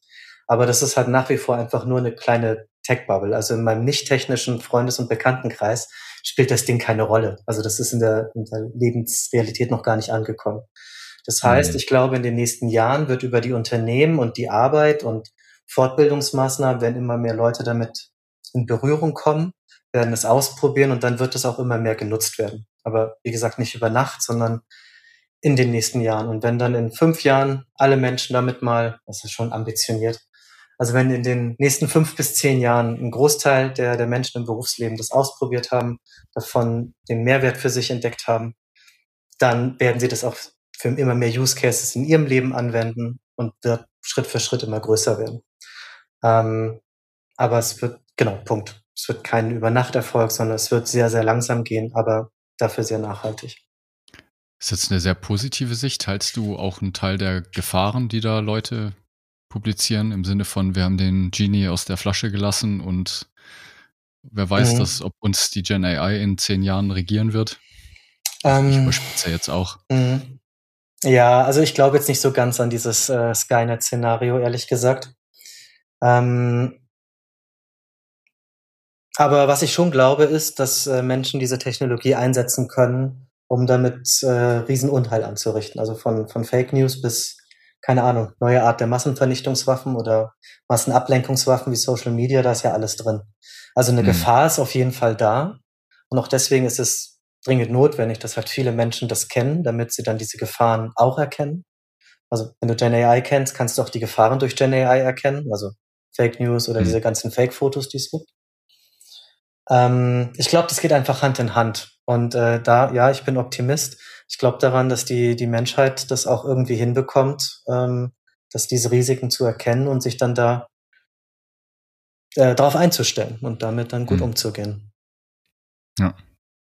Aber das ist halt nach wie vor einfach nur eine kleine Tech-Bubble. Also in meinem nicht technischen Freundes- und Bekanntenkreis spielt das Ding keine Rolle. Also das ist in der, in der Lebensrealität noch gar nicht angekommen. Das heißt, Mhm. ich glaube, in den nächsten Jahren wird über die Unternehmen und die Arbeit und Fortbildungsmaßnahmen, werden immer mehr Leute damit in Berührung kommen, werden es ausprobieren und dann wird es auch immer mehr genutzt werden. Aber wie gesagt, nicht über Nacht, sondern in den nächsten Jahren. Und wenn dann in fünf Jahren alle Menschen damit mal, das ist schon ambitioniert, also wenn in den nächsten fünf bis zehn Jahren ein Großteil der, der Menschen im Berufsleben das ausprobiert haben, davon den Mehrwert für sich entdeckt haben, dann werden sie das auch für immer mehr Use Cases in ihrem Leben anwenden und wird Schritt für Schritt immer größer werden. Ähm, aber es wird, genau, Punkt. Es wird kein Übernachterfolg, sondern es wird sehr, sehr langsam gehen, aber dafür sehr nachhaltig. Das ist jetzt eine sehr positive Sicht. Teilst du auch einen Teil der Gefahren, die da Leute publizieren, im Sinne von, wir haben den Genie aus der Flasche gelassen und wer weiß, Mhm. dass, ob uns die Gen A I in zehn Jahren regieren wird? Also ich Ähm, überspitze jetzt auch. mhm. Ja, also ich glaube jetzt nicht so ganz an dieses äh, Skynet-Szenario, ehrlich gesagt. Ähm, aber was ich schon glaube, ist, dass äh, Menschen diese Technologie einsetzen können, um damit äh, Riesenunheil anzurichten. Also von, von Fake News bis, keine Ahnung, neue Art der Massenvernichtungswaffen oder Massenablenkungswaffen wie Social Media, da ist ja alles drin. Also eine Hm. Gefahr ist auf jeden Fall da. Und auch deswegen ist es dringend notwendig, dass halt viele Menschen das kennen, damit sie dann diese Gefahren auch erkennen. Also wenn du Gen A I kennst, kannst du auch die Gefahren durch Gen A I erkennen, also Fake News oder Hm. diese ganzen Fake-Fotos, die es gibt. Ähm, ich glaube, das geht einfach Hand in Hand. Und äh, da, ja, ich bin Optimist. Ich glaube daran, dass die, die Menschheit das auch irgendwie hinbekommt, ähm, dass diese Risiken zu erkennen und sich dann da äh, darauf einzustellen und damit dann gut Hm. umzugehen. Ja.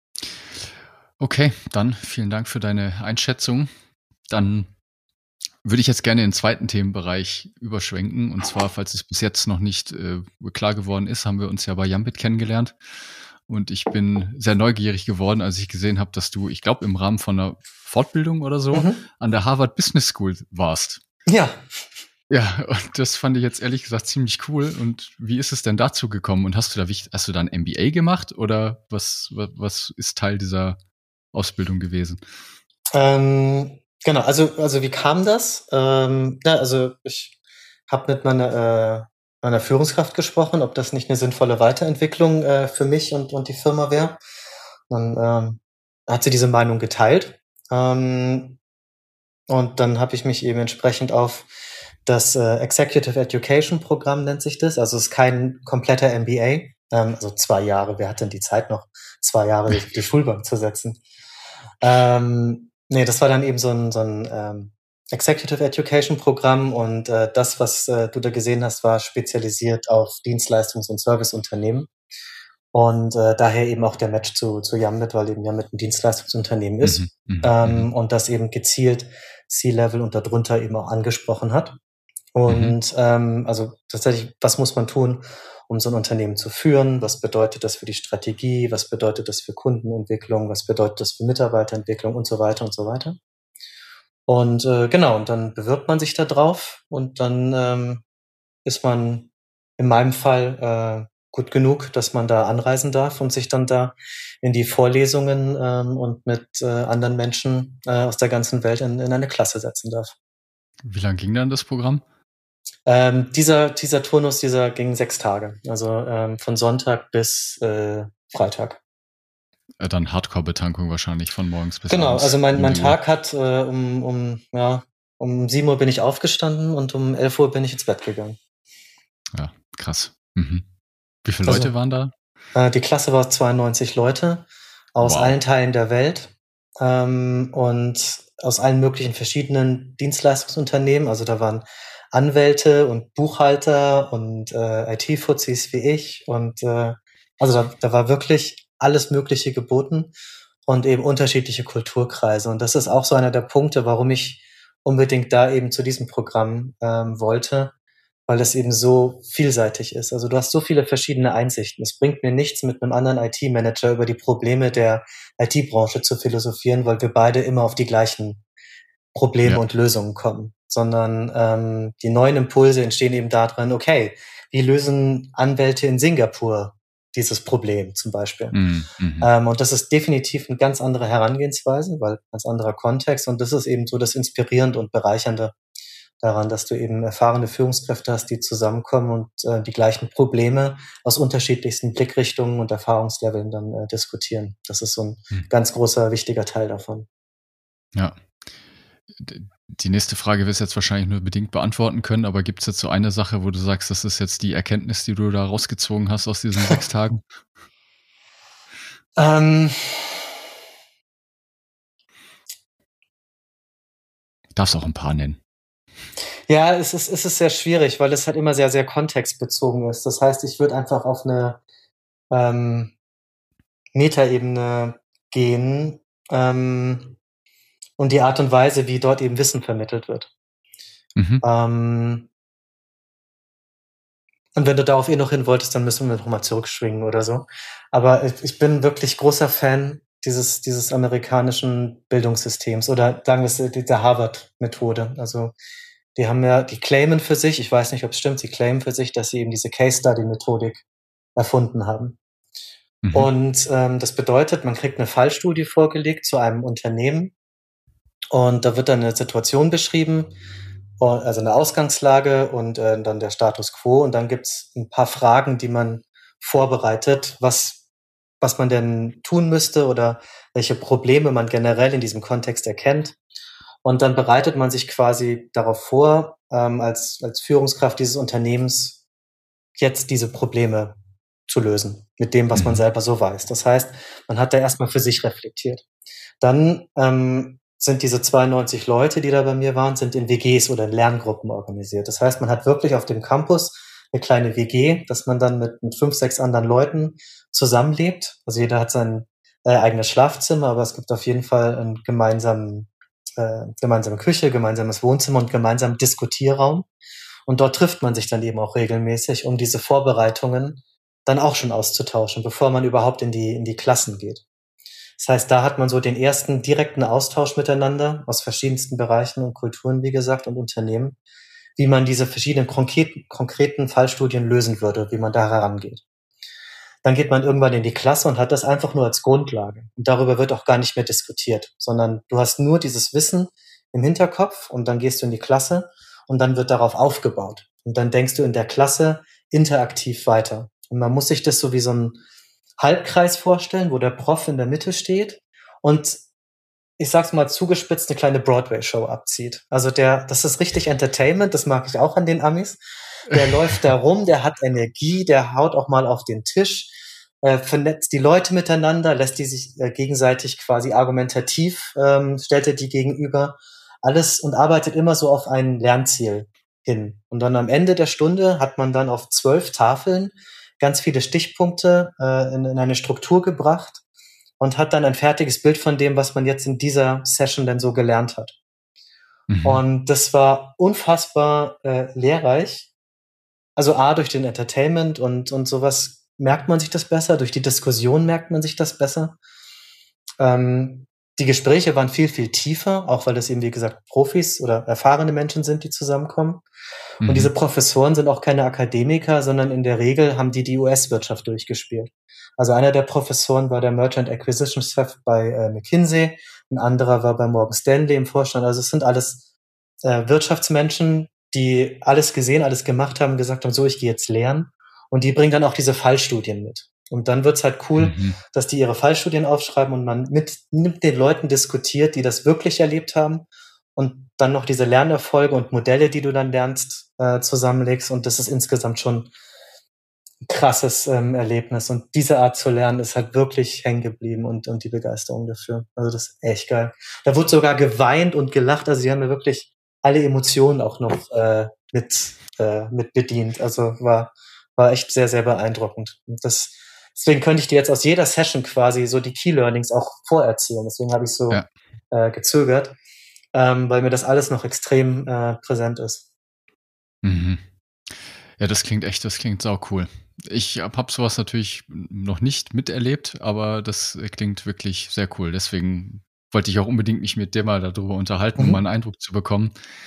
Okay, dann vielen Dank für deine Einschätzung. Dann würde ich jetzt gerne in den zweiten Themenbereich überschwenken. Und zwar, falls es bis jetzt noch nicht äh, klar geworden ist, haben wir uns ja bei Jambit kennengelernt. Und ich bin sehr neugierig geworden, als ich gesehen habe, dass du, ich glaube, im Rahmen von einer Fortbildung oder so Mhm. an der Harvard Business School warst. Ja. Ja, und das fand ich jetzt ehrlich gesagt ziemlich cool. Und wie ist es denn dazu gekommen? Und hast du da, hast du da ein M B A gemacht oder was, was, was ist Teil dieser Ausbildung gewesen? Ähm, genau, also, also wie kam das? Ähm, ja, also ich habe mit meiner, äh, meiner Führungskraft gesprochen, ob das nicht eine sinnvolle Weiterentwicklung äh, für mich und, und die Firma wäre. Dann ähm, hat sie diese Meinung geteilt. Ähm, und dann habe ich mich eben entsprechend auf das äh, Executive Education Programm nennt sich das. Also es ist kein kompletter M B A. Ähm, also zwei Jahre. Wer hat denn die Zeit noch, zwei Jahre sich auf die Schulbank zu setzen? Ähm, nee, das war dann eben so ein, so ein ähm, Executive Education Programm und äh, das, was äh, du da gesehen hast, war spezialisiert auf Dienstleistungs- und Serviceunternehmen. Und äh, daher eben auch der Match zu, zu Yambit, weil eben Yambit ein Dienstleistungsunternehmen ist. Mhm, mhm, ähm, mhm. und das eben gezielt C-Level und darunter eben auch angesprochen hat. Mhm. Und ähm, also tatsächlich, was muss man tun, um so ein Unternehmen zu führen? Was bedeutet das für die Strategie? Was bedeutet das für Kundenentwicklung? Was bedeutet das für Mitarbeiterentwicklung und so weiter und so weiter? Und äh, genau, und dann bewirbt man sich da drauf und dann ähm, ist man in meinem Fall äh, gut genug, dass man da anreisen darf und sich dann da in die Vorlesungen ähm, und mit äh, anderen Menschen äh, aus der ganzen Welt in, in eine Klasse setzen darf. Wie lang ging dann das Programm? Ähm, dieser, dieser Turnus, dieser ging sechs Tage. Also ähm, von Sonntag bis äh, Freitag. Äh, dann Hardcore-Betankung wahrscheinlich von morgens bis Genau, abends. also mein, um mein die Uhr. Tag hat äh, um, um, ja, um sieben Uhr bin ich aufgestanden und um elf Uhr bin ich ins Bett gegangen. Ja, krass. Mhm. Wie viele Also, Leute waren da? Äh, die Klasse war zweiundneunzig Leute aus Wow. allen Teilen der Welt ähm, und aus allen möglichen verschiedenen Dienstleistungsunternehmen. Also da waren Anwälte und Buchhalter und äh, I T-Fuzis wie ich. Und äh, also da, da war wirklich alles Mögliche geboten und eben unterschiedliche Kulturkreise. Und das ist auch so einer der Punkte, warum ich unbedingt da eben zu diesem Programm ähm, wollte, weil das eben so vielseitig ist. Also du hast so viele verschiedene Einsichten. Es bringt mir nichts, mit einem anderen I T-Manager über die Probleme der I T-Branche zu philosophieren, weil wir beide immer auf die gleichen Probleme Ja. und Lösungen kommen. sondern ähm, die neuen Impulse entstehen eben darin, okay, wie lösen Anwälte in Singapur dieses Problem zum Beispiel? Mhm. Mhm. Ähm, und das ist definitiv eine ganz andere Herangehensweise, weil ganz anderer Kontext. Und das ist eben so das Inspirierende und Bereichernde daran, dass du eben erfahrene Führungskräfte hast, die zusammenkommen und äh, die gleichen Probleme aus unterschiedlichsten Blickrichtungen und Erfahrungsleveln dann äh, diskutieren. Das ist so ein Mhm. ganz großer, wichtiger Teil davon. Ja. Die nächste Frage wirst du jetzt wahrscheinlich nur bedingt beantworten können, aber gibt es jetzt so eine Sache, wo du sagst, das ist jetzt die Erkenntnis, die du da rausgezogen hast aus diesen sechs Tagen? Ähm, Du darfst auch ein paar nennen. Ja, es ist, es ist sehr schwierig, weil es halt immer sehr, sehr kontextbezogen ist. Das heißt, ich würde einfach auf eine ähm, Metaebene gehen ähm, und die Art und Weise, wie dort eben Wissen vermittelt wird. Mhm. Ähm, und wenn du darauf eh noch hin wolltest, dann müssen wir noch mal zurückschwingen oder so. Aber ich, ich bin wirklich großer Fan dieses, dieses amerikanischen Bildungssystems oder sagen wir es, dieser Harvard-Methode. Also die haben ja, die claimen für sich, ich weiß nicht, ob es stimmt, sie claimen für sich, dass sie eben diese Case-Study-Methodik erfunden haben. Mhm. Und ähm, das bedeutet, man kriegt eine Fallstudie vorgelegt zu einem Unternehmen und da wird dann eine Situation beschrieben, also eine Ausgangslage und äh, dann der Status quo. Und dann gibt's ein paar Fragen, die man vorbereitet, was, was man denn tun müsste oder welche Probleme man generell in diesem Kontext erkennt. Und dann bereitet man sich quasi darauf vor, ähm, als, als Führungskraft dieses Unternehmens jetzt diese Probleme zu lösen mit dem, was man Mhm. selber so weiß. Das heißt, man hat da erstmal für sich reflektiert. Dann ähm, sind diese zweiundneunzig Leute, die da bei mir waren, sind in W Gs oder in Lerngruppen organisiert. Das heißt, man hat wirklich auf dem Campus eine kleine W G, dass man dann mit, mit fünf, sechs anderen Leuten zusammenlebt. Also jeder hat sein äh, eigenes Schlafzimmer, aber es gibt auf jeden Fall einen gemeinsamen, äh, gemeinsame Küche, gemeinsames Wohnzimmer und gemeinsamen Diskutierraum. Und dort trifft man sich dann eben auch regelmäßig, um diese Vorbereitungen dann auch schon auszutauschen, bevor man überhaupt in die, in die Klassen geht. Das heißt, da hat man so den ersten direkten Austausch miteinander aus verschiedensten Bereichen und Kulturen, wie gesagt, und Unternehmen, wie man diese verschiedenen konkreten, konkreten Fallstudien lösen würde, wie man da herangeht. Dann geht man irgendwann in die Klasse und hat das einfach nur als Grundlage. Und darüber wird auch gar nicht mehr diskutiert, sondern du hast nur dieses Wissen im Hinterkopf und dann gehst du in die Klasse und dann wird darauf aufgebaut. Und dann denkst du in der Klasse interaktiv weiter. Und man muss sich das so wie so ein Halbkreis vorstellen, wo der Prof in der Mitte steht und ich sag's mal zugespitzt, eine kleine Broadway-Show abzieht. Also der, das ist richtig Entertainment, das mag ich auch an den Amis. Der läuft da rum, der hat Energie, der haut auch mal auf den Tisch, äh, vernetzt die Leute miteinander, lässt die sich äh, gegenseitig quasi argumentativ, ähm, stellt er die gegenüber, alles und arbeitet immer so auf ein Lernziel hin. Und dann am Ende der Stunde hat man dann auf zwölf Tafeln ganz viele Stichpunkte äh, in, in eine Struktur gebracht und hat dann ein fertiges Bild von dem, was man jetzt in dieser Session denn so gelernt hat. Mhm. Und das war unfassbar äh, lehrreich. Also A, durch den Entertainment und, und sowas merkt man sich das besser, durch die Diskussion merkt man sich das besser. Ähm, die Gespräche waren viel, viel tiefer, auch weil das eben, wie gesagt, Profis oder erfahrene Menschen sind, die zusammenkommen. Mhm. Und diese Professoren sind auch keine Akademiker, sondern in der Regel haben die die U S-Wirtschaft durchgespielt. Also einer der Professoren war der Merchant Acquisition Chef bei äh, McKinsey, ein anderer war bei Morgan Stanley im Vorstand. Also es sind alles äh, Wirtschaftsmenschen, die alles gesehen, alles gemacht haben, gesagt haben, so, ich gehe jetzt lernen. Und die bringen dann auch diese Fallstudien mit. Und dann wird's halt cool, mhm. dass die ihre Fallstudien aufschreiben und man mit, mit den Leuten diskutiert, die das wirklich erlebt haben und dann noch diese Lernerfolge und Modelle, die du dann lernst, äh, zusammenlegst. Und das ist insgesamt schon ein krasses ähm, Erlebnis. Und diese Art zu lernen ist halt wirklich hängen geblieben und, und die Begeisterung dafür. Also das ist echt geil. Da wurde sogar geweint und gelacht. Also sie haben mir wirklich alle Emotionen auch noch äh, mit, äh, mit bedient. Also war, war echt sehr, sehr beeindruckend. Und das Deswegen könnte ich dir jetzt aus jeder Session quasi so die Key Learnings auch vorerzählen. Deswegen habe ich so ja. äh, gezögert, ähm, weil mir das alles noch extrem äh, präsent ist. Mhm. Ja, das klingt echt, das klingt sau cool. Ich habe hab sowas natürlich noch nicht miterlebt, aber das klingt wirklich sehr cool. Deswegen wollte ich auch unbedingt mich mit dir mal darüber unterhalten, mhm. um mal einen Eindruck zu bekommen.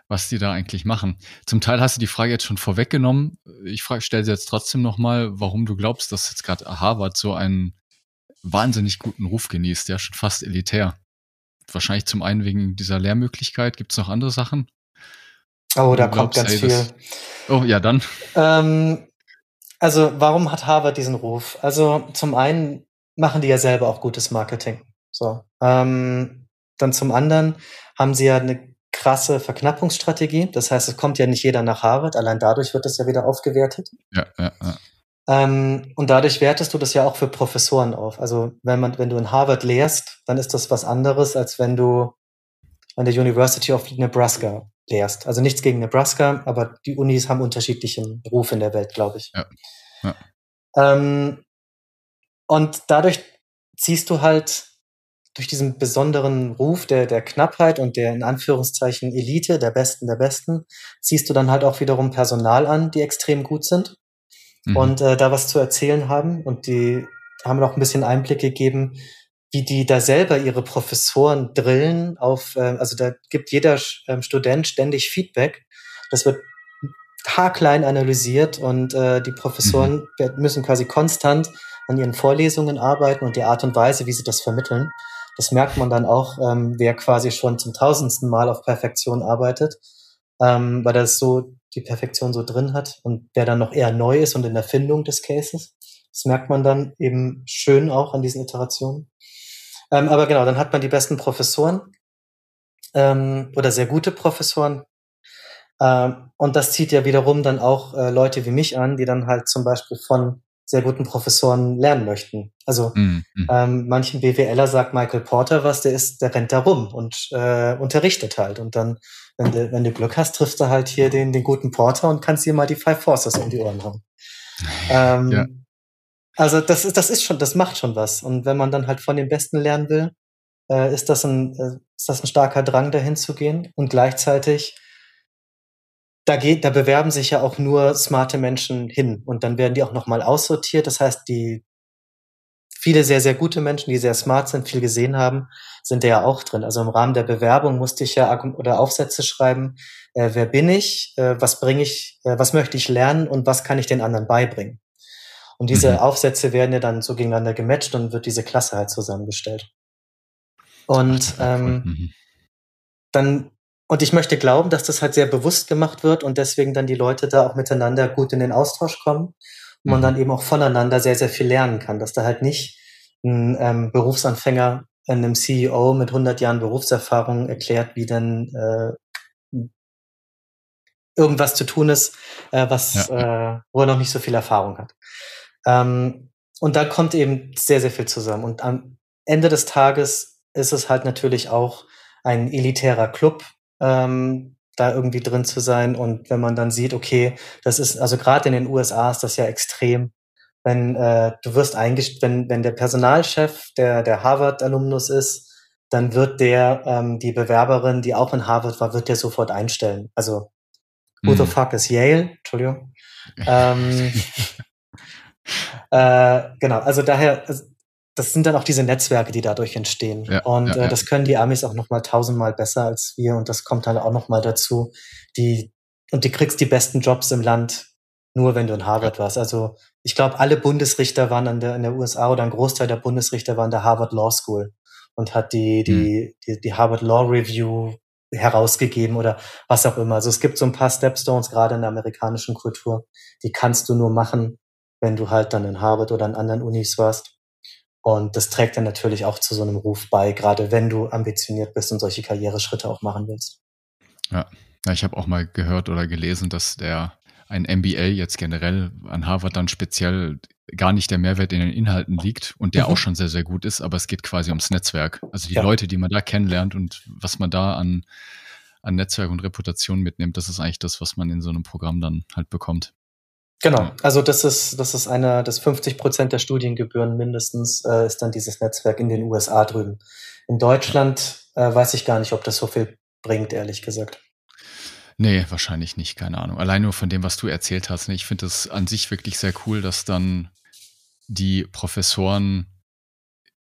was die da eigentlich machen. Zum Teil hast du die Frage jetzt schon vorweggenommen. Ich stelle sie jetzt trotzdem nochmal, warum du glaubst, dass jetzt gerade Harvard so einen wahnsinnig guten Ruf genießt, ja, schon fast elitär. Wahrscheinlich zum einen wegen dieser Lehrmöglichkeit. Gibt es noch andere Sachen? Oh, da kommt ganz viel. Das, oh, ja, dann. Ähm, also, warum hat Harvard diesen Ruf? Also, zum einen machen die ja selber auch gutes Marketing. So. Ähm, dann zum anderen haben sie ja eine krasse Verknappungsstrategie. Das heißt, es kommt ja nicht jeder nach Harvard. Allein dadurch wird das ja wieder aufgewertet. Ja, ja, ja. Ähm, und dadurch wertest du das ja auch für Professoren auf. Also wenn man, wenn du in Harvard lehrst, dann ist das was anderes, als wenn du an der University of Nebraska lehrst. Also nichts gegen Nebraska, aber die Unis haben unterschiedlichen Ruf in der Welt, glaube ich. Ja. Ja. Ähm, und dadurch ziehst du halt durch diesen besonderen Ruf der, der Knappheit und der in Anführungszeichen Elite, der Besten der Besten, ziehst du dann halt auch wiederum Personal an, die extrem gut sind. Mhm. Und äh, da was zu erzählen haben. Und die haben noch ein bisschen Einblick gegeben, wie die da selber ihre Professoren drillen auf, äh, also da gibt jeder äh, Student ständig Feedback. Das wird haarklein analysiert und äh, die Professoren mhm. müssen quasi konstant an ihren Vorlesungen arbeiten und die Art und Weise, wie sie das vermitteln. Das merkt man dann auch, ähm, wer quasi schon zum tausendsten Mal auf Perfektion arbeitet, ähm, weil das so die Perfektion so drin hat und der dann noch eher neu ist und in der Findung des Cases. Das merkt man dann eben schön auch an diesen Iterationen. Ähm, aber genau, dann hat man die besten Professoren ähm, oder sehr gute Professoren. Ähm, und das zieht ja wiederum dann auch äh, Leute wie mich an, die dann halt zum Beispiel von sehr guten Professoren lernen möchten. Also mhm. ähm, manchen BWLer sagt Michael Porter was, der ist, der rennt da rum und äh, unterrichtet halt. Und dann, wenn du, wenn du Glück hast, triffst du halt hier den, den guten Porter und kannst dir mal die Five Forces um die Ohren hauen. Ähm, ja. Also das ist, das ist schon, das macht schon was. Und wenn man dann halt von den Besten lernen will, äh, ist das ein, äh, ist das ein starker Drang, dahin zu gehen. Und gleichzeitig Da, geht, da bewerben sich ja auch nur smarte Menschen hin und dann werden die auch nochmal aussortiert. Das heißt, die viele sehr, sehr gute Menschen, die sehr smart sind, viel gesehen haben, sind da ja auch drin. Also im Rahmen der Bewerbung musste ich ja oder Aufsätze schreiben, äh, wer bin ich, äh, was bringe ich, äh, was möchte ich lernen und was kann ich den anderen beibringen. Und diese mhm. Aufsätze werden ja dann so gegeneinander gematcht und wird diese Klasse halt zusammengestellt. Und Ach, ähm, cool. mhm. dann Und ich möchte glauben, dass das halt sehr bewusst gemacht wird und deswegen dann die Leute da auch miteinander gut in den Austausch kommen und mhm. man dann eben auch voneinander sehr, sehr viel lernen kann. Dass da halt nicht ein ähm, Berufsanfänger einem C E O mit hundert Jahren Berufserfahrung erklärt, wie denn äh, irgendwas zu tun ist, äh, was, ja. äh, wo er noch nicht so viel Erfahrung hat. Ähm, und da kommt eben sehr, sehr viel zusammen. Und am Ende des Tages ist es halt natürlich auch ein elitärer Club, Ähm, da irgendwie drin zu sein. Und wenn man dann sieht, okay, das ist, also gerade in den U S A ist das ja extrem, wenn äh, du wirst eingestellt, wenn, wenn der Personalchef der, der Harvard-Alumnus ist, dann wird der ähm, die Bewerberin, die auch in Harvard war, wird der sofort einstellen. Also, who mm. the fuck is Yale? Entschuldigung. ähm, äh, genau, also daher, das sind dann auch diese Netzwerke, die dadurch entstehen. Ja, und ja, äh, das können die Amis auch noch mal tausendmal besser als wir. Und das kommt dann auch noch mal dazu. Die, und du kriegst die besten Jobs im Land nur, wenn du in Harvard ja. warst. Also ich glaube, alle Bundesrichter waren an der, in der U S A oder ein Großteil der Bundesrichter waren der Harvard Law School und hat die, die, hm. die, die Harvard Law Review herausgegeben oder was auch immer. Also es gibt so ein paar Stepstones, gerade in der amerikanischen Kultur, die kannst du nur machen, wenn du halt dann in Harvard oder an anderen Unis warst. Und das trägt dann natürlich auch zu so einem Ruf bei, gerade wenn du ambitioniert bist und solche Karriereschritte auch machen willst. Ja, ja ich habe auch mal gehört oder gelesen, dass der ein M B A jetzt generell an Harvard dann speziell gar nicht der Mehrwert in den Inhalten liegt und der mhm. auch schon sehr, sehr gut ist, aber es geht quasi ums Netzwerk. Also die ja. Leute, die man da kennenlernt und was man da an, an Netzwerk und Reputation mitnimmt, das ist eigentlich das, was man in so einem Programm dann halt bekommt. Genau, also das ist, das ist einer, das fünfzig Prozent der Studiengebühren mindestens äh, ist dann dieses Netzwerk in den U S A drüben. In Deutschland äh, weiß ich gar nicht, ob das so viel bringt, ehrlich gesagt. Nee, wahrscheinlich nicht, keine Ahnung. Allein nur von dem, was du erzählt hast. Ne? Ich finde es an sich wirklich sehr cool, dass dann die Professoren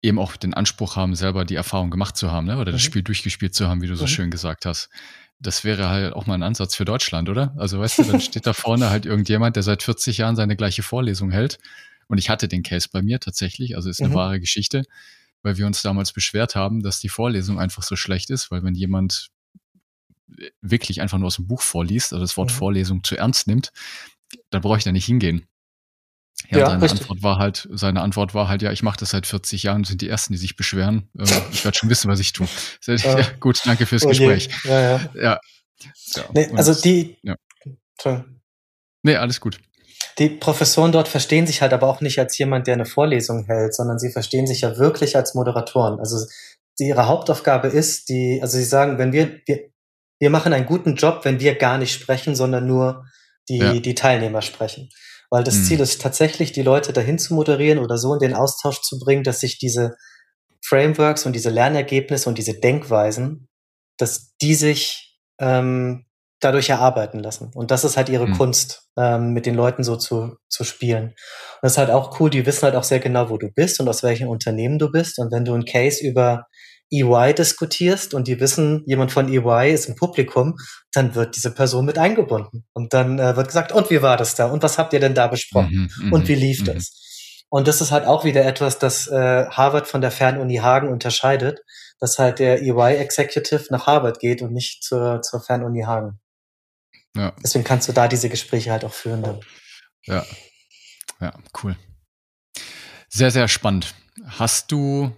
eben auch den Anspruch haben, selber die Erfahrung gemacht zu haben, ne? Oder das Mhm. Spiel durchgespielt zu haben, wie du so Mhm. schön gesagt hast. Das wäre halt auch mal ein Ansatz für Deutschland, oder? Also weißt du, dann steht da vorne halt irgendjemand, der seit vierzig Jahren seine gleiche Vorlesung hält. Und ich hatte den Case bei mir tatsächlich, also ist eine Mhm. wahre Geschichte, weil wir uns damals beschwert haben, dass die Vorlesung einfach so schlecht ist, weil wenn jemand wirklich einfach nur aus dem Buch vorliest, also das Wort Mhm. Vorlesung zu ernst nimmt, dann brauche ich da nicht hingehen. Ja, Ja, und seine richtig. Antwort war halt, seine Antwort war halt, ja, ich mache das seit vierzig Jahren, sind die Ersten, die sich beschweren. Ähm, ich werde schon wissen, was ich tue. Ja, gut, danke fürs Oh Gespräch. je, ja, ja. Ja, ja, Nee, also und die, ja. Entschuldigung. Nee, alles gut. Die Professoren dort verstehen sich halt aber auch nicht als jemand, der eine Vorlesung hält, sondern sie verstehen sich ja wirklich als Moderatoren. Also die, ihre Hauptaufgabe ist, die, also sie sagen, wenn wir, wir, wir machen einen guten Job, wenn wir gar nicht sprechen, sondern nur die, Ja. die Teilnehmer sprechen. Weil das Hm. Ziel ist tatsächlich, die Leute dahin zu moderieren oder so in den Austausch zu bringen, dass sich diese Frameworks und diese Lernergebnisse und diese Denkweisen, dass die sich ähm, dadurch erarbeiten lassen. Und das ist halt ihre Hm. Kunst, ähm, mit den Leuten so zu, zu spielen. Und das ist halt auch cool, die wissen halt auch sehr genau, wo du bist und aus welchem Unternehmen du bist. Und wenn du einen Case über E Y diskutierst und die wissen, jemand von E Y ist im Publikum, dann wird diese Person mit eingebunden. Und dann äh, wird gesagt, und wie war das da? Und was habt ihr denn da besprochen? Mhm, Und wie mhm, lief mhm. das? Und das ist halt auch wieder etwas, das äh, Harvard von der Fernuni Hagen unterscheidet, dass halt der E Y-Executive nach Harvard geht und nicht zur, zur Fernuni Hagen. Ja, Deswegen kannst du da diese Gespräche halt auch führen dann. ja, ja, cool. Sehr, sehr spannend. Hast du,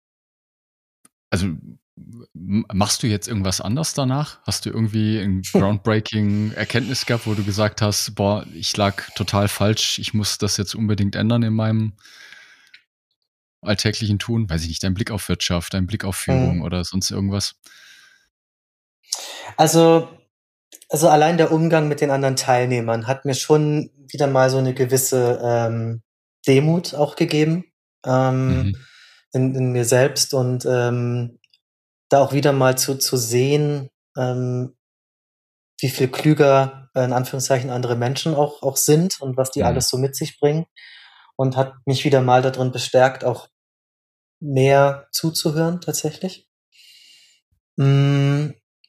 also m- machst du jetzt irgendwas anders danach? Hast du irgendwie ein groundbreaking Erkenntnis gehabt, wo du gesagt hast, boah, ich lag total falsch, ich muss das jetzt unbedingt ändern in meinem alltäglichen Tun? Weiß ich nicht, dein Blick auf Wirtschaft, dein Blick auf Führung Mhm. oder sonst irgendwas? Also, also allein der Umgang mit den anderen Teilnehmern hat mir schon wieder mal so eine gewisse ähm, Demut auch gegeben ähm, Mhm. in, in mir selbst und ähm, da auch wieder mal zu, zu sehen, ähm, wie viel klüger äh, in Anführungszeichen andere Menschen auch, auch sind und was die Mhm. alles so mit sich bringen. Und hat mich wieder mal darin bestärkt, auch mehr zuzuhören tatsächlich. Mm,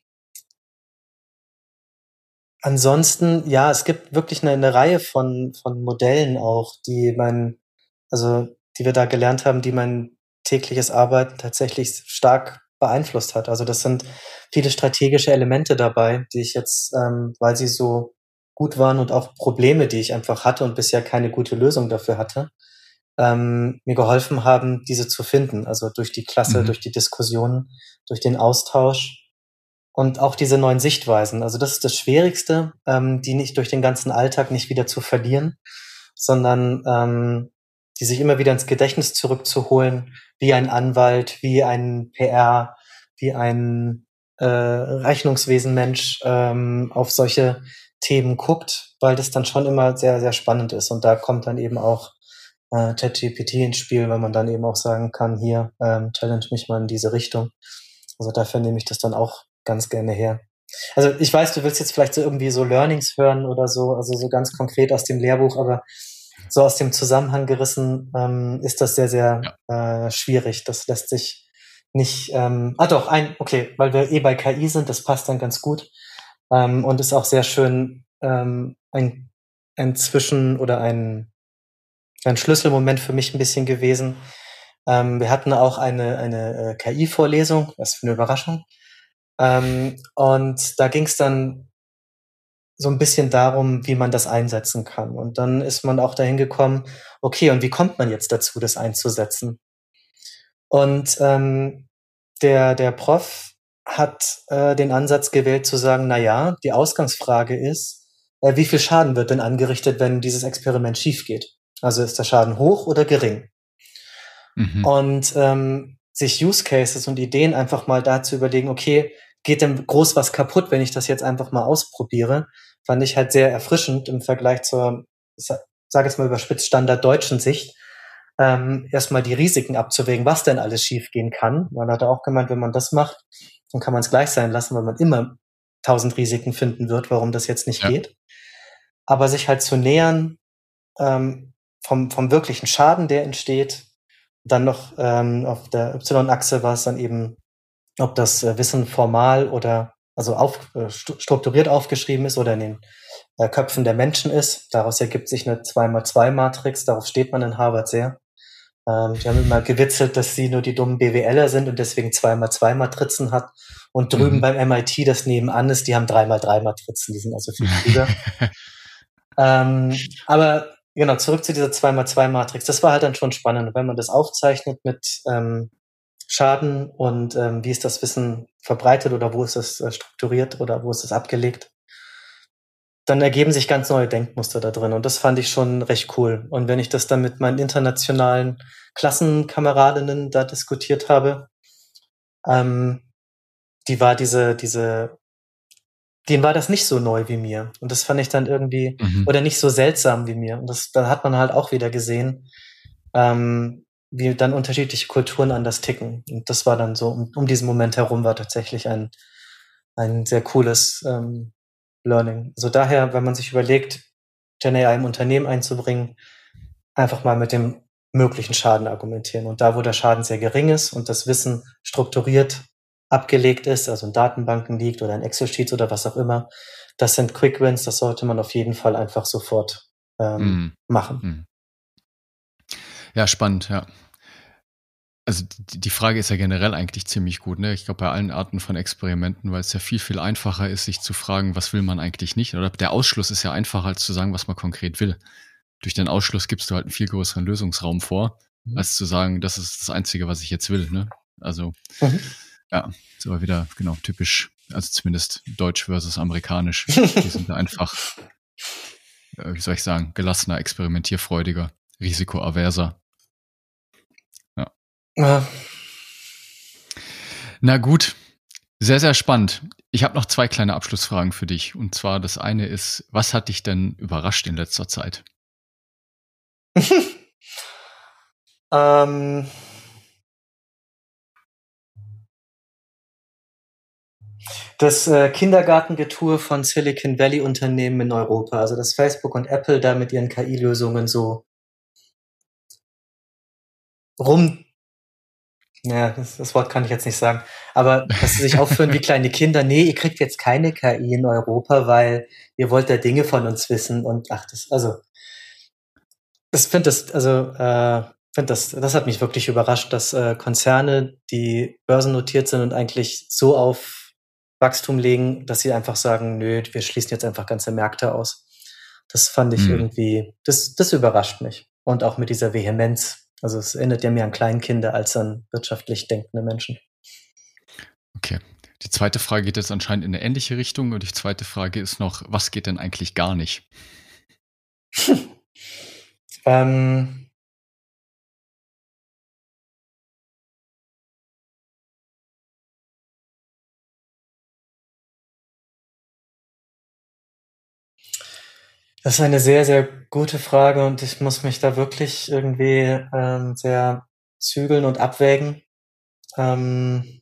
ansonsten, ja, es gibt wirklich eine, eine Reihe von, von Modellen auch, die mein, also die wir da gelernt haben, die mein tägliches Arbeiten tatsächlich stark beeinflusst hat. Also das sind viele strategische Elemente dabei, die ich jetzt, ähm, weil sie so gut waren und auch Probleme, die ich einfach hatte und bisher keine gute Lösung dafür hatte, ähm, mir geholfen haben, diese zu finden. Also durch die Klasse, Mhm. durch die Diskussionen, durch den Austausch und auch diese neuen Sichtweisen. Also das ist das Schwierigste, ähm, die nicht durch den ganzen Alltag nicht wieder zu verlieren, sondern ähm, die sich immer wieder ins Gedächtnis zurückzuholen, wie ein Anwalt, wie ein P R, wie ein äh, Rechnungswesenmensch ähm, auf solche Themen guckt, weil das dann schon immer sehr, sehr spannend ist. Und da kommt dann eben auch äh, ChatGPT ins Spiel, weil man dann eben auch sagen kann, hier, ähm, challenge mich mal in diese Richtung. Also dafür nehme ich das dann auch ganz gerne her. Also ich weiß, du willst jetzt vielleicht so irgendwie so Learnings hören oder so, also so ganz konkret aus dem Lehrbuch, aber so aus dem Zusammenhang gerissen ähm, ist das sehr, sehr Ja. äh, schwierig. Das lässt sich nicht, ähm, ah doch, ein, okay, weil wir eh bei K I sind, das passt dann ganz gut ähm, und ist auch sehr schön ähm, ein, ein Zwischen- oder ein, ein Schlüsselmoment für mich ein bisschen gewesen. Ähm, wir hatten auch eine, eine äh, K I-Vorlesung, was für eine Überraschung. Ähm, und da ging es dann so ein bisschen darum, wie man das einsetzen kann. Und dann ist man auch dahin gekommen, okay, und wie kommt man jetzt dazu, das einzusetzen? Und ähm, der, der Prof hat äh, den Ansatz gewählt zu sagen, na ja, die Ausgangsfrage ist, äh, wie viel Schaden wird denn angerichtet, wenn dieses Experiment schief geht? Also ist der Schaden hoch oder gering? Mhm. Und ähm, sich Use Cases und Ideen einfach mal da zu überlegen, okay, geht denn groß was kaputt, wenn ich das jetzt einfach mal ausprobiere, fand ich halt sehr erfrischend im Vergleich zur, ich sage jetzt mal überspitzt, standarddeutschen Sicht, ähm, erstmal die Risiken abzuwägen, was denn alles schiefgehen kann. Man hat auch gemeint, wenn man das macht, dann kann man es gleich sein lassen, weil man immer tausend Risiken finden wird, warum das jetzt nicht Ja. geht. Aber sich halt zu nähern ähm, vom, vom wirklichen Schaden, der entsteht, dann noch ähm, auf der Y-Achse war es dann eben, ob das äh, Wissen formal oder also auf, äh, strukturiert aufgeschrieben ist oder in den äh, Köpfen der Menschen ist. Daraus ergibt sich eine zwei mal zwei Matrix. Darauf steht man in Harvard sehr. Ähm, die haben immer gewitzelt, dass sie nur die dummen BWLer sind und deswegen zwei mal zwei Matrizen hat. Und drüben mhm. beim M I T, das nebenan ist, die haben drei mal drei Matrizen. Die sind also viel klüger. ähm, aber genau, zurück zu dieser zwei mal zwei Matrix. Das war halt dann schon spannend. Wenn man das aufzeichnet mit ähm, Schaden und ähm, wie ist das Wissen verbreitet oder wo ist es äh, strukturiert oder wo ist es abgelegt, dann ergeben sich ganz neue Denkmuster da drin. Und das fand ich schon recht cool. Und wenn ich das dann mit meinen internationalen Klassenkameradinnen da diskutiert habe, ähm, die war diese, diese, denen war das nicht so neu wie mir. Und das fand ich dann irgendwie, mhm. oder nicht so seltsam wie mir. Und das, da hat man halt auch wieder gesehen, ähm, wie dann unterschiedliche Kulturen anders ticken. Und das war dann so, um, um diesen Moment herum war tatsächlich ein, ein sehr cooles ähm, Learning. Also daher, wenn man sich überlegt, Gen A I im Unternehmen einzubringen, einfach mal mit dem möglichen Schaden argumentieren. Und da, wo der Schaden sehr gering ist und das Wissen strukturiert abgelegt ist, also in Datenbanken liegt oder in Excel-Sheets oder was auch immer, das sind Quick Wins, das sollte man auf jeden Fall einfach sofort ähm, mm. machen. Mm. Ja, spannend, ja. Also die, die Frage ist ja generell eigentlich ziemlich gut, ne? Ich glaube, bei allen Arten von Experimenten, weil es ja viel, viel einfacher ist, sich zu fragen, was will man eigentlich nicht? Oder der Ausschluss ist ja einfacher, als zu sagen, was man konkret will. Durch den Ausschluss gibst du halt einen viel größeren Lösungsraum vor, mhm. als zu sagen, das ist das Einzige, was ich jetzt will, ne? Also, mhm. ja, ist aber wieder, genau, typisch, also zumindest deutsch versus amerikanisch. Die sind da einfach, wie soll ich sagen, gelassener, experimentierfreudiger, risikoaverser. Ja. Na gut, sehr, sehr spannend. Ich habe noch zwei kleine Abschlussfragen für dich. Und zwar das eine ist, was hat dich denn überrascht in letzter Zeit? ähm, das äh, Kindergartengetue von Silicon Valley Unternehmen in Europa, also dass Facebook und Apple da mit ihren K I-Lösungen so rum Ja, das, das Wort kann ich jetzt nicht sagen. Aber dass sie sich aufführen wie kleine Kinder. Nee, ihr kriegt jetzt keine K I in Europa, weil ihr wollt da Dinge von uns wissen. Und ach, das, also, das finde das, also, äh, finde das, das hat mich wirklich überrascht, dass äh, Konzerne, die börsennotiert sind und eigentlich so auf Wachstum legen, dass sie einfach sagen, nö, wir schließen jetzt einfach ganze Märkte aus. Das fand ich hm. irgendwie, das, das überrascht mich. Und auch mit dieser Vehemenz. Also es erinnert ja mehr an Kleinkinder als an wirtschaftlich denkende Menschen. Okay. Die zweite Frage geht jetzt anscheinend in eine ähnliche Richtung. Und die zweite Frage ist noch, was geht denn eigentlich gar nicht? ähm, Das ist eine sehr, sehr gute Frage und ich muss mich da wirklich irgendwie ähm, sehr zügeln und abwägen. Ähm,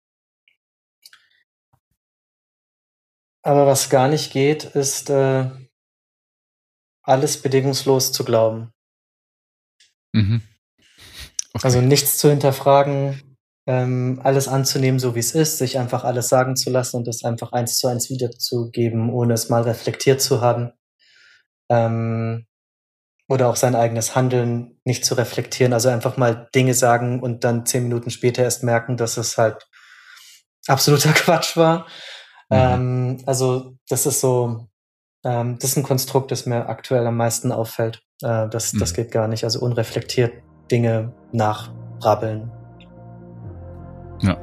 aber was gar nicht geht, ist äh, alles bedingungslos zu glauben. Mhm. Okay. Also nichts zu hinterfragen, ähm, alles anzunehmen, so wie es ist, sich einfach alles sagen zu lassen und es einfach eins zu eins wiederzugeben, ohne es mal reflektiert zu haben. Ähm, oder auch sein eigenes Handeln nicht zu reflektieren, also einfach mal Dinge sagen und dann zehn Minuten später erst merken, dass es halt absoluter Quatsch war. Mhm. Ähm, also das ist so, ähm, das ist ein Konstrukt, das mir aktuell am meisten auffällt. Äh, das, mhm. das geht gar nicht, also unreflektiert Dinge nachbrabbeln. Ja.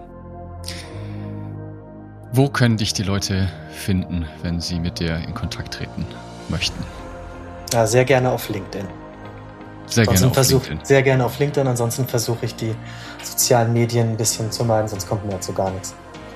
Wo können dich die Leute finden, wenn sie mit dir in Kontakt treten möchten? Ja, sehr gerne auf LinkedIn. Sehr gerne auf versuch, LinkedIn. Sehr gerne auf LinkedIn, ansonsten versuche ich die sozialen Medien ein bisschen zu meiden, sonst kommt mir ja zu gar nichts.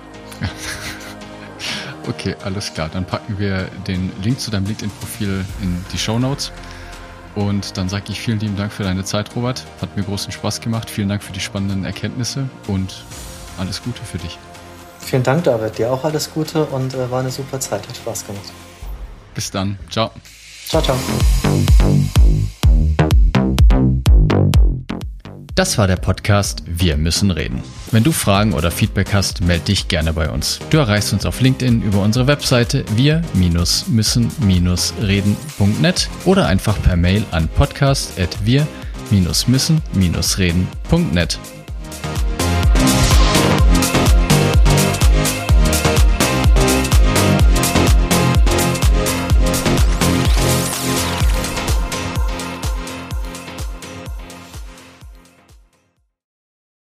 Okay, alles klar. Dann packen wir den Link zu deinem LinkedIn-Profil in die Shownotes. Und dann sage ich vielen lieben Dank für deine Zeit, Robert. Hat mir großen Spaß gemacht. Vielen Dank für die spannenden Erkenntnisse und alles Gute für dich. Vielen Dank, David. Dir auch alles Gute und äh, war eine super Zeit. Hat Spaß gemacht. Bis dann. Ciao. Ciao, ciao. Das war der Podcast Wir müssen reden. Wenn du Fragen oder Feedback hast, melde dich gerne bei uns. Du erreichst uns auf LinkedIn über unsere Webseite wir müssen reden punkt net oder einfach per Mail an podcast at wir müssen reden punkt net.